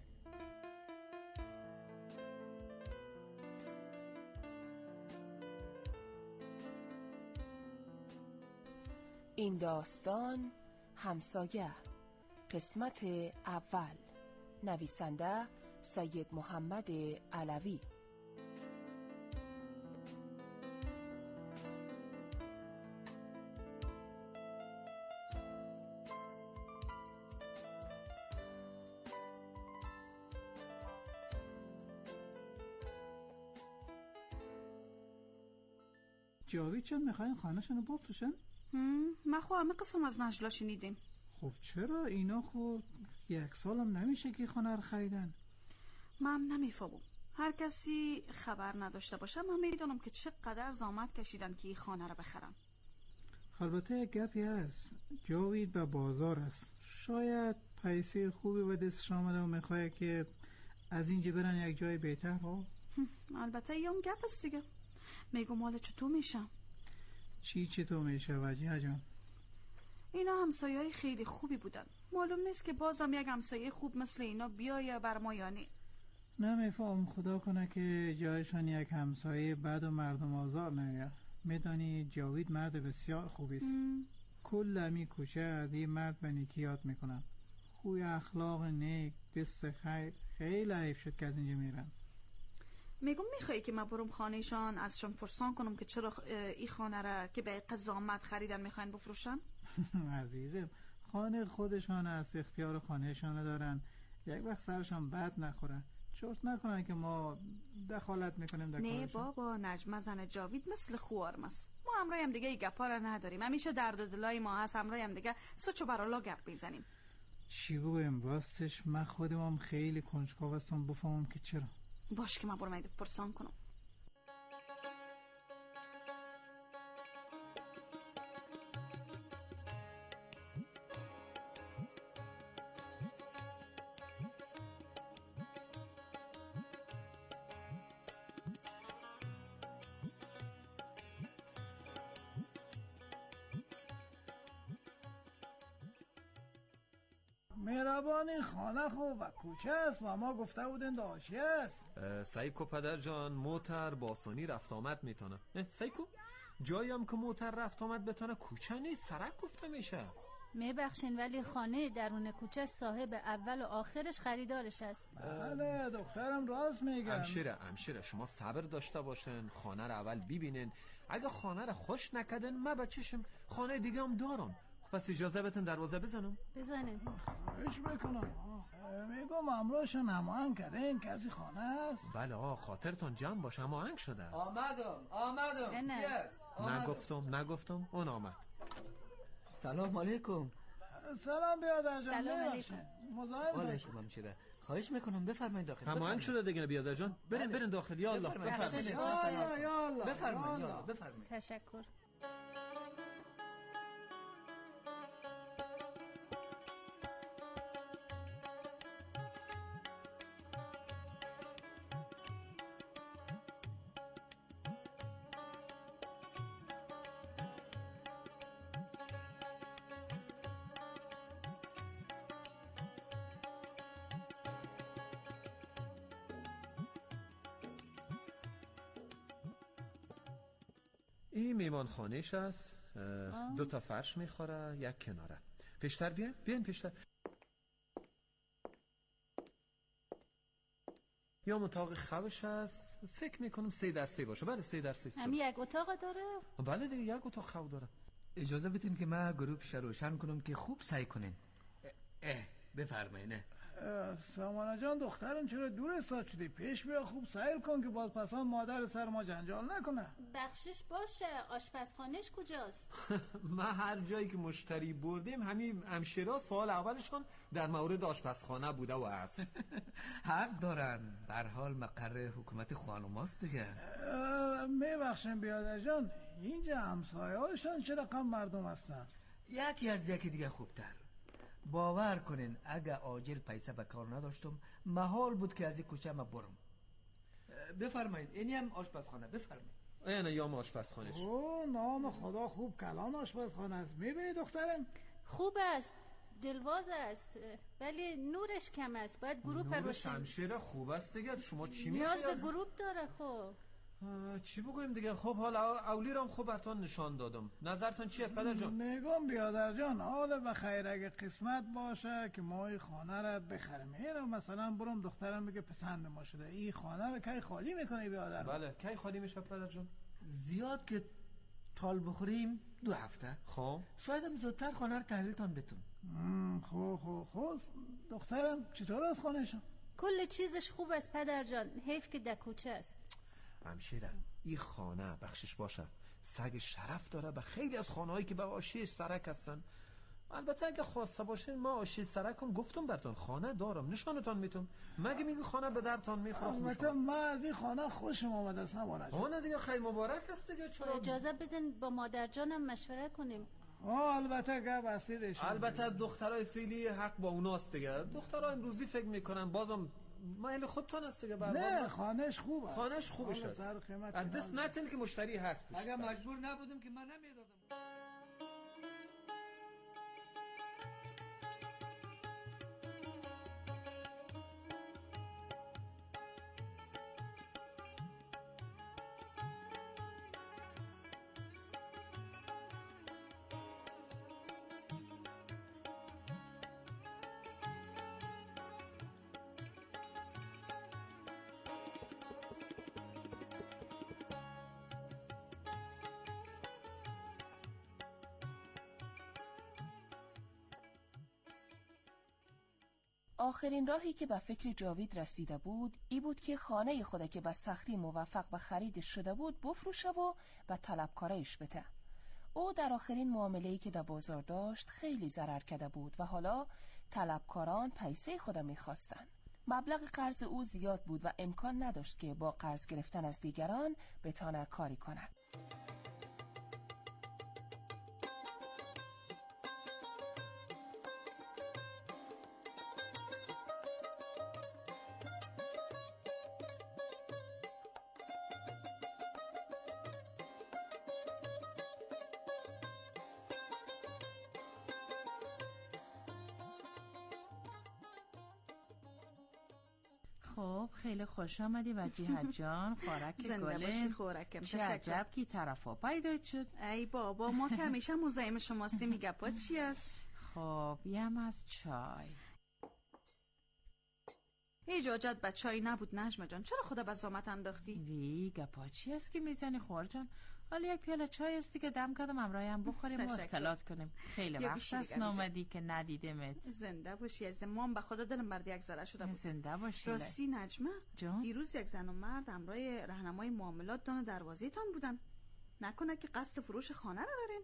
این داستان همسایه، قسمت اول. نویسنده سید محمد علوی. جاوید چون میخواین خانه‌شون رو بفروشن؟ ما خو همه قسم از نجلا شنیدیم. خب چرا؟ اینا خب 1 سالم نمیشه که خانه رو خریدن. من نمیفهمم. هر کسی خبر نداشته باشه من میدونم که چقدر زحمت کشیدن که این خانه رو بخرن. البته یک گپی هست، جاوید به بازار است، شاید پیسه خوبی به دستش آمده و میخواه که از اینجا برن یک جای بهتر ها. البته یه هم گپ است دیگه. میگم مال چطور میشه؟ چطور میشه وجیه جان؟ اینا همسایه‌های خیلی خوبی بودن. معلوم نیست که بازم یک همسایه خوب مثل اینا بیایه بر ما یا نه. نمیفهم، خدا کنه که جایشان یک همسایه بد و مردم آزار نیه. میدانی جاوید مرد بسیار خوبی است. کل امی کوچه از این مرد به نیکی یاد میکنن. خوی اخلاق نیک، دست خیر. خیلی حیف شد که از اینجا میرن. میگم میخوایی که من برم خانهشان ازشان پرسان کنم که چرا این خانه را که به قزامت خریدن میخواین بفروشن؟ عزیزم، خانه خودشان است، اختیار خانهشان دارن. یک وقت سرشان بد نخوره، چرت نکنن که ما دخالت میکنیم در نه بابا، نجمه زن جاوید مثل خوارم است. ما امرای هم دیگه ای گپا را نداریم. همیشه درد و دلای ما هست. امرای هم دیگه سوچو برالا گپ میزنیم. چی بگویم؟ راستش من خودم هم خیلی کنجکاو هستم بفهمم که چرا. باش که من برم ایدو پرسان کنم. مهربانی، خانه خوب و کوچه است و ما گفته بودن داشی است. سیکو پدر جان، موتر باسانی رفت آمد میتونه. سیکو جایم که موتر رفت آمد بتونه کوچه نیست، سرک گفته میشه. میبخشین ولی خانه درون کوچه صاحب اول و آخرش خریدارش است. بله دخترم راست میگم. امشیره شما صبر داشته باشین، خانه رو اول ببینین. اگه خانه رو خوش نکدن ما بچشم خانه دیگه هم دارم. پس اجازه بتون دروازه بزنم؟ بزنین. خواهش میکنم. میگم امروشون هماهنگ کرده این کسی خانه است؟ بله خاطرتون جمع باشه، هماهنگ شده. آمدم. نگفتم اون آمد. سلام علیکم. سلام بیادر جان. سلام علیکم. مزاحم علیکم همشیره. خواهش میکنم بفرمایید داخل. هماهنگ شده دیگه بیادر جان. برین داخل. یا الله بفرمایید. تشکر. این میمان خانهش است. 2 تا فرش میخوره، 1 کناره. پیشتر بیاین پیشتر. یا اتاق خوابش هست. فکر میکنم 3x3 باشه. بله 3x3. همین یک اتاق داره؟ بله دیگه یک اتاق خواب داره. اجازه بدین که من گروه پیش روشن کنم که خوب سعی کنین. بفرمایید. سامانه جان دخترم چرا دور استاد شدی؟ پیش بیا خوب سیر کن که باز پسان مادر سر ما جنجال نکنه. بخشش باشه. آشپزخانهش کجاست؟ ما هر جایی که مشتری بردیم همین همشیرا سوال اولشون در مورد آشپزخانه بوده و هست. حق دارن. به هر حال مقر حکومت خانوماست دیگه. میبخشن بیادر جان، اینجا همسایه هاشون چه رقم مردم هستن؟ یکی از یکی دیگه خوبتر. باور کنین اگه عاجل پیسه به کار نداشتم محال بود که از این کوچه ما برم. بفرمایید اینی هم آشپزخانه. بفرمایید. اینه یام آشپزخانهش. اوه نام خدا خوب کلان آشپزخانه است. میبینی دخترم؟ خوب است، دلواز است، ولی نورش کم است. باید گروپ نور روشن. شمشیر خوب است دیگه. شما چی نیاز میخواید؟ به گروپ داره. خب چی بگویم دیگه؟ خب حالا اولی رو خوب براتون نشان دادم. نظرتون چیه پدر جان؟ میگم بیادر جان حال بخیر اگه قسمت باشه که ما این خانه را بخریم. اینو مثلا برم دخترم بگه پسند ما شده این خانه را کی خالی میکنه بیادر؟ بله کی خالی میشه پدر جان؟ زیاد که تال بخوریم 2 هفته. خب شاید هم زودتر خانه رو تحویلتان بتون. خوب دخترم چطور از خانهشون؟ کل چیزش خوب است پدر جان. حیف که در کوچه است. همشیره این خانه بخشش باشه سگ شرف داره به خیلی از خانه‌هایی که به آشی سرک هستن. البته اگه خواسته باشین ما آشی سرکم گفتم براتون خانه دارم نشانتان میتم. مگه میگی خانه به درتان میخوره؟ البته من از این خانه خوشم آمد است. نه دیگه خیلی مبارک است دیگه. چرا؟ اجازه بدین با مادر جانم مشوره کنیم. البته گپ اصلیش. البته دخترای فعلی حق با اوناست دیگه. دخترها امروزی فکر میکنن بازم مایل خودتون است دیگه. نه خانهش خوب است. خانهش خوبش است. دست نتین که مشتری هست. اگه مجبور نبودم که من نمیدادم. آخرین راهی که به فکر جاوید رسیده بود ای بود که خانه خود که به سختی موفق به خرید شده بود بفروشه و به طلبکارایش بده. او در آخرین معامله‌ای که در بازار داشت خیلی ضرر کرده بود و حالا طلبکاران پیسه خود می‌خواستند. مبلغ قرض او زیاد بود و امکان نداشت که با قرض گرفتن از دیگران بتانه کاری کند. خب خیلی خوش آمدی وجیحت جان. خوراک زنده باشی خورکم. چه عجب کی طرفا پیدا شد. ای بابا ما که همیشه مزاحم شماستیم. میگه پا چی است؟ خب یم از چای. اجازت به چای نبود نجمه جان. چرا خدا به زحمت انداختی؟ وی گپا چی است که میزنی خور جان؟ حالا یک پیاله چای است که دم کردم امرایم بخوریم و اختلاط کنیم. خیلی وقت است نامدی که ندیدمت. زنده باشی از ما. به خدا دلم برد یک ذره شده بود. زنده باشی. راستی نجمه جان؟ دیروز یک زن و مرد همراه راهنمای معاملات دان دروازه تان بودن. نکنه که قصد فروش خانه رو دارین؟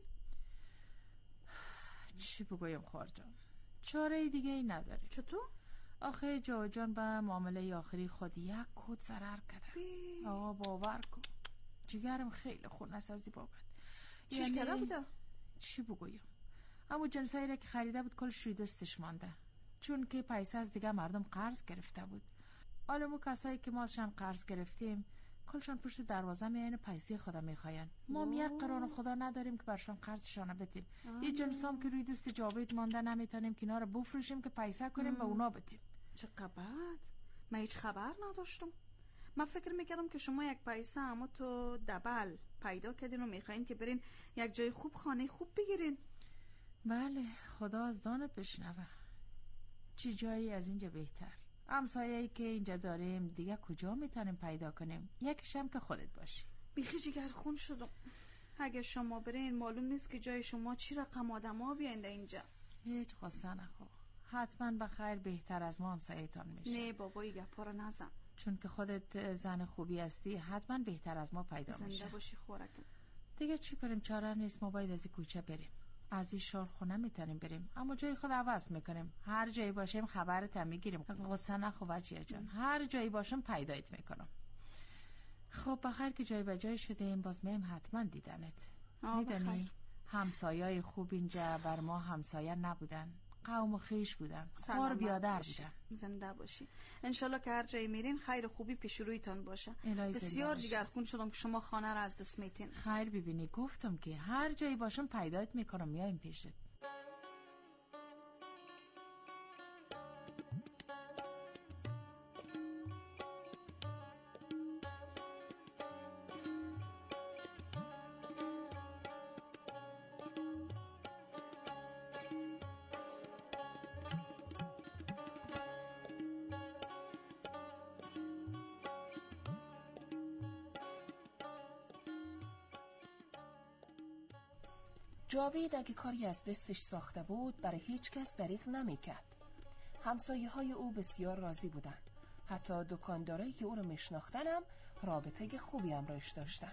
چی بگویم خور جان؟ چاره دیگه ای نداری. چطور؟ آخه جاوید جان به معامله آخری خود یک کود ضرر کرده. آقا باور کن جگرم خیلی خون است از این بابت. چیش کرده بوده؟ چی بگویم؟ اما جنسایی را که خریده بود کل شوی دستش مانده، چون که پیسه از دیگه مردم قرض گرفته بود. حالا ما کسایی که ما ازشان قرض گرفتیم کلشان پشت دروازه میاین پیسه خدا میخواین. ما یک قرار خدا نداریم که برشان قرضشان بدیم. یه جنسام که روی دست جاوید مانده نمیتونیم که اینا رو بفروشیم که پیسه کنیم به اونا بدیم. چه قباد؟ من هیچ خبر نداشتم. من فکر میکردم که شما یک پیسه اما تو دبل پیدا کردین و میخواین که برین یک جای خوب خانه خوب بگیرین. بله خدا از دانت بشنوه. چی جایی از اینجا بهتر؟ همسایه‌ای که اینجا داریم دیگه کجا میتونیم پیدا کنیم؟ یکیشم که خودت باشی. بیخی جگرخون شدم. اگه شما برین معلوم نیست که جای شما چی رقم آدم ها بیاینده اینجا. هیچ قصه نخو، حتما بخیر بهتر از ما همسایه‌تان میشه. نه بابا این گپا رو نزن، چون که خودت زن خوبی هستی حتما بهتر از ما پیدا میشه. زنده باشی خورکم. دیگه چی کنیم؟ چاره نیست، ما باید از این کوچه بریم. از این شار خونه میتونیم بریم، اما جای خود عوض میکنیم. هر جایی باشیم خبرت هم میگیریم. قصه نخو بچه جان، هر جایی باشم پیدایت میکنم. خب بخیر که جای به جای شده این باز میم حتما دیدنت. میدونی همسایه‌ای خوب اینجا بر ما همسایه نبودن، قوم و خیش بودن، خوار بیادر بودن. زنده باشی انشالله که هر جایی میرین خیر و خوبی پیش رویتان باشه. بسیار جگرخون شدم که شما خانه را از دست میتین. خیر ببینی گفتم که هر جایی باشم پیدایت میکنم، میایم پیشت. جاوید اگه کاری از دستش ساخته بود برای هیچ کس دریغ نمی‌کرد. همسایه های او بسیار راضی بودن. حتی دکاندارایی که او رو میشناختن هم رابطه خوبی همراهش داشتن.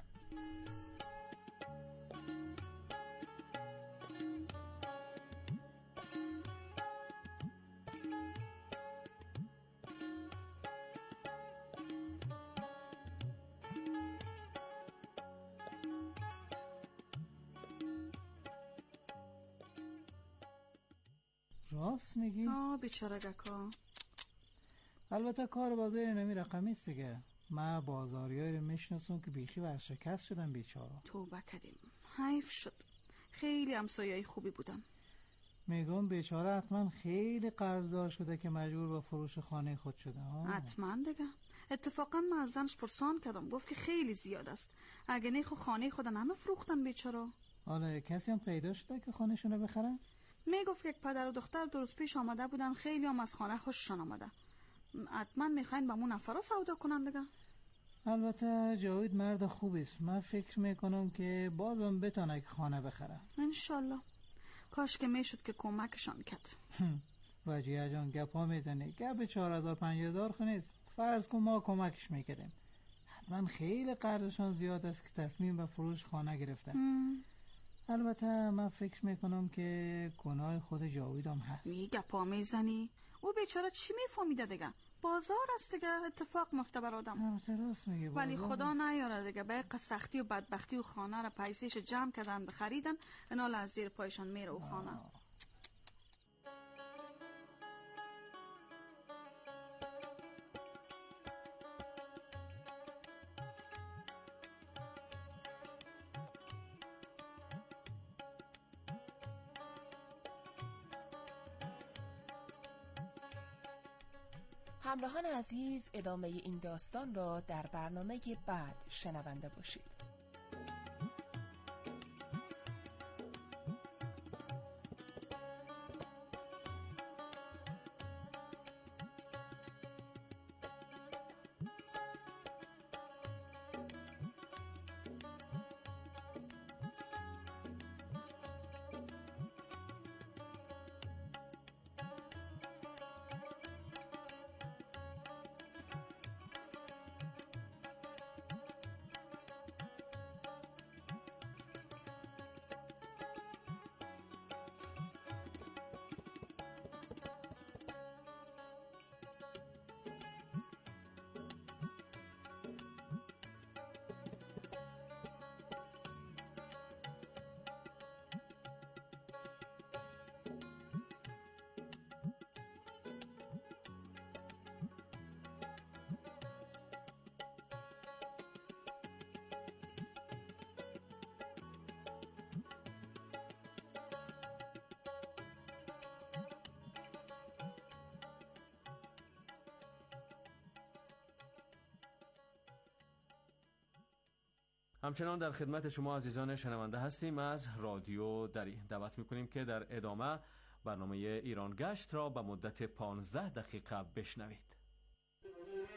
راست میگی؟ بیچاره گکا. البته کار بازاری نمی رقمیست دیگه. من بازاریایی رو میشناسم که بیخی ورشکست شدن بیچاره. توبه کردیم، حیف شد. خیلی همسایه‌ای خوبی بودن. میگم بیچاره حتما خیلی قرضدار شده که مجبور به فروش خانه خود شده. حتما دیگه. اتفاقا من از زنش پرسان کردم، گفت که خیلی زیاد است. اگه نیخو خانه خود همه فروختن بیچاره. حالا کسی هم پیدا شده که خانه شونه بخرن؟ میگفت یک پدر و دختر درست پیش آمده بودن، خیلی هم از خانه خوششان آمده. حتما میخواین با مون نفرا سودا کنن دیگه. البته جاوید مرد خوبیست. من فکر میکنم که بازم بتونه که خانه بخره. انشالله. کاش که میشد که کمکشان کرد. وجیه جان گپا میزنی. گپ 4000-5000 خونیست. فرض کن ما کمکش میکردیم. حتما خیلی قرضشان زیاد است که تصمیم به فروش خانه گرفتن. البته من فکر میکنم که گناه خود جاوید هم هست. گپا میزنی؟ او بیچاره چی میفهمیده دیگه؟ بازار است دیگه، اتفاق میفته بر آدم. راست میگه. ولی خدا نیاره دیگه، به سختی و بدبختی و خانه را پیسیش جمع کردن بخریدن، اینا از زیر پایشان میره و خانه. همراهان عزیز، ادامه این داستان را در برنامه بعد شنونده باشید. همچنان در خدمت شما عزیزان شنونده هستیم از رادیو دری. دعوت میکنیم که در ادامه برنامه ایران گشت را به مدت 15 دقیقه بشنوید.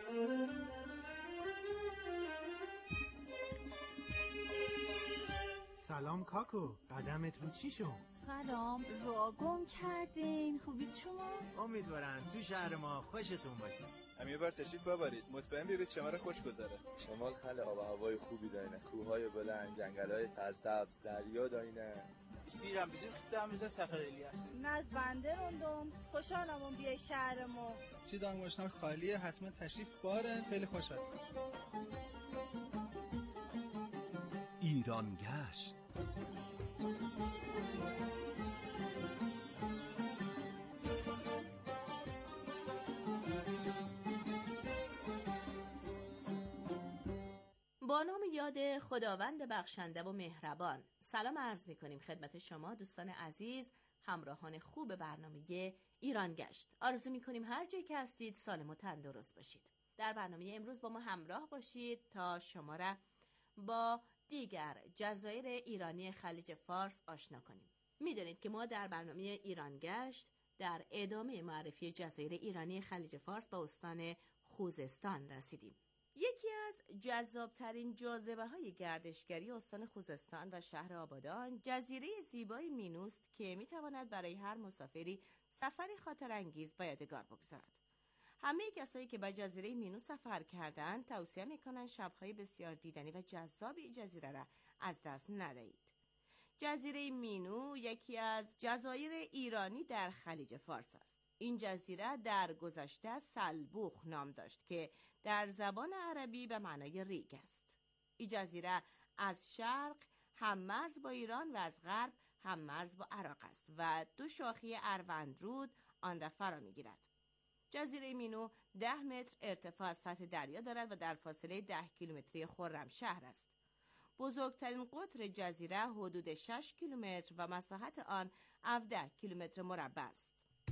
سلام کاکو، قدمت رو چی شد؟ سلام، را گم کردین. خوبید شما؟ امیدوارم تو شهر ما خوشتون باشه. هم یه بار تشریف ببرید، مطمئن ببینید شمال خوش گذره. شمال خیلی آب و هوای خوبی داره، کوههای بلند، جنگل‌های سرسبز، دریا داینه. سیرم بزیم خدام بزن سفر الیاس. ناز بنده روندم، خوشحالم بیای شهر ما. چی دام ماشنا خالیه، حتما تشریف بارن، خیلی خوش هست. ایران گشت. با نام یاد خداوند بخشنده و مهربان، سلام عرض می‌کنیم خدمت شما دوستان عزیز، همراهان خوب برنامه ایران گشت. آرزو می‌کنیم هر جایی که هستید سالم و تندرست باشید. در برنامه امروز با ما همراه باشید تا شما را با دیگر جزایر ایرانی خلیج فارس آشنا کنیم. می‌دونید که ما در برنامه ایران گشت در ادامه معرفی جزایر ایرانی خلیج فارس به استان خوزستان رسیدیم. یکی از جذابترین جاذبه‌های گردشگری استان خوزستان و شهر آبادان جزیره زیبای مینوست که می‌تواند برای هر مسافری سفری خاطرانگیز به یادگار بگذارد. همه کسایی که به جزیره مینو سفر کردند توصیه می‌کنند شب‌های بسیار دیدنی و جذاب این جزیره را از دست ندهید. جزیره مینو یکی از جزایر ایرانی در خلیج فارس است. این جزیره در گذشته سلبوخ نام داشت که در زبان عربی به معنای ریگ است. این جزیره از شرق هم مرز با ایران و از غرب هم مرز با عراق است و دو شاخه اروندرود آن را فرا می‌گیرد. جزیره مینو 10 متر ارتفاع از سطح دریا دارد و در فاصله 10 کیلومتری خرمشهر است. بزرگترین قطر جزیره حدود 6 کیلومتر و مساحت آن 17 کیلومتر مربع است.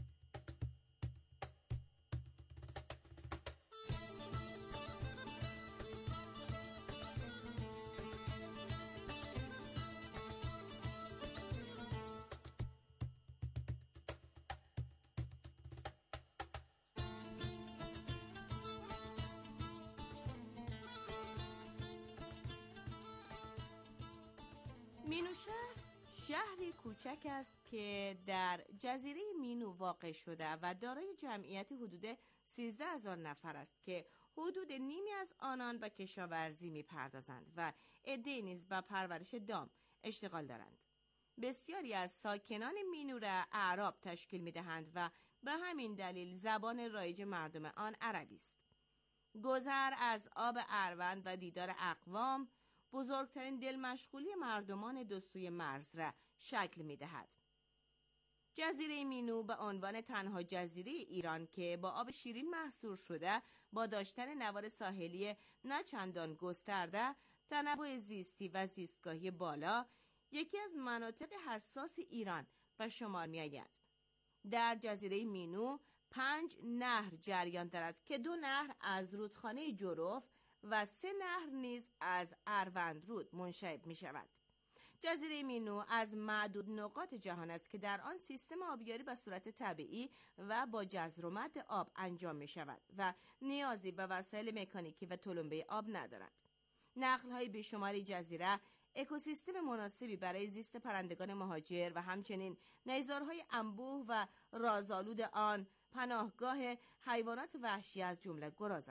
مینو شهری کوچک است که در جزیره مینو واقع شده و دارای جمعیت حدود 13,000 نفر است که حدود نیمی از آنان به کشاورزی می‌پردازند و عده‌ای نیز به پرورش دام اشتغال دارند. بسیاری از ساکنان مینو را اعراب تشکیل می‌دهند و به همین دلیل زبان رایج مردم آن عربی است. گذر از آب اروند و دیدار اقوام بزرگترین دل مشغولی مردمان دو سوی مرز را شکل می دهد. جزیره مینو به عنوان تنها جزیره ایران که با آب شیرین محصور شده با داشتن نوار ساحلی نه چندان گسترده، تنوع زیستی و زیستگاهی بالا، یکی از مناطق حساس ایران به شمار می آید. در جزیره مینو 5 نهر جریان دارد که 2 نهر از رودخانه جرف و 3 نهر نیز از اروندرود منشعب می شود. جزیره مینو از معدود نقاط جهان است که در آن سیستم آبیاری به صورت طبیعی و با جذر و مد آب انجام می شود و نیازی به وسایل مکانیکی و تلمبه آب ندارد. نقل‌های بیشماری جزیره اکوسیستم مناسبی برای زیست پرندگان مهاجر و همچنین نیزارهای انبوه و رازآلود آن پناهگاه حیوانات وحشی از جمله گراز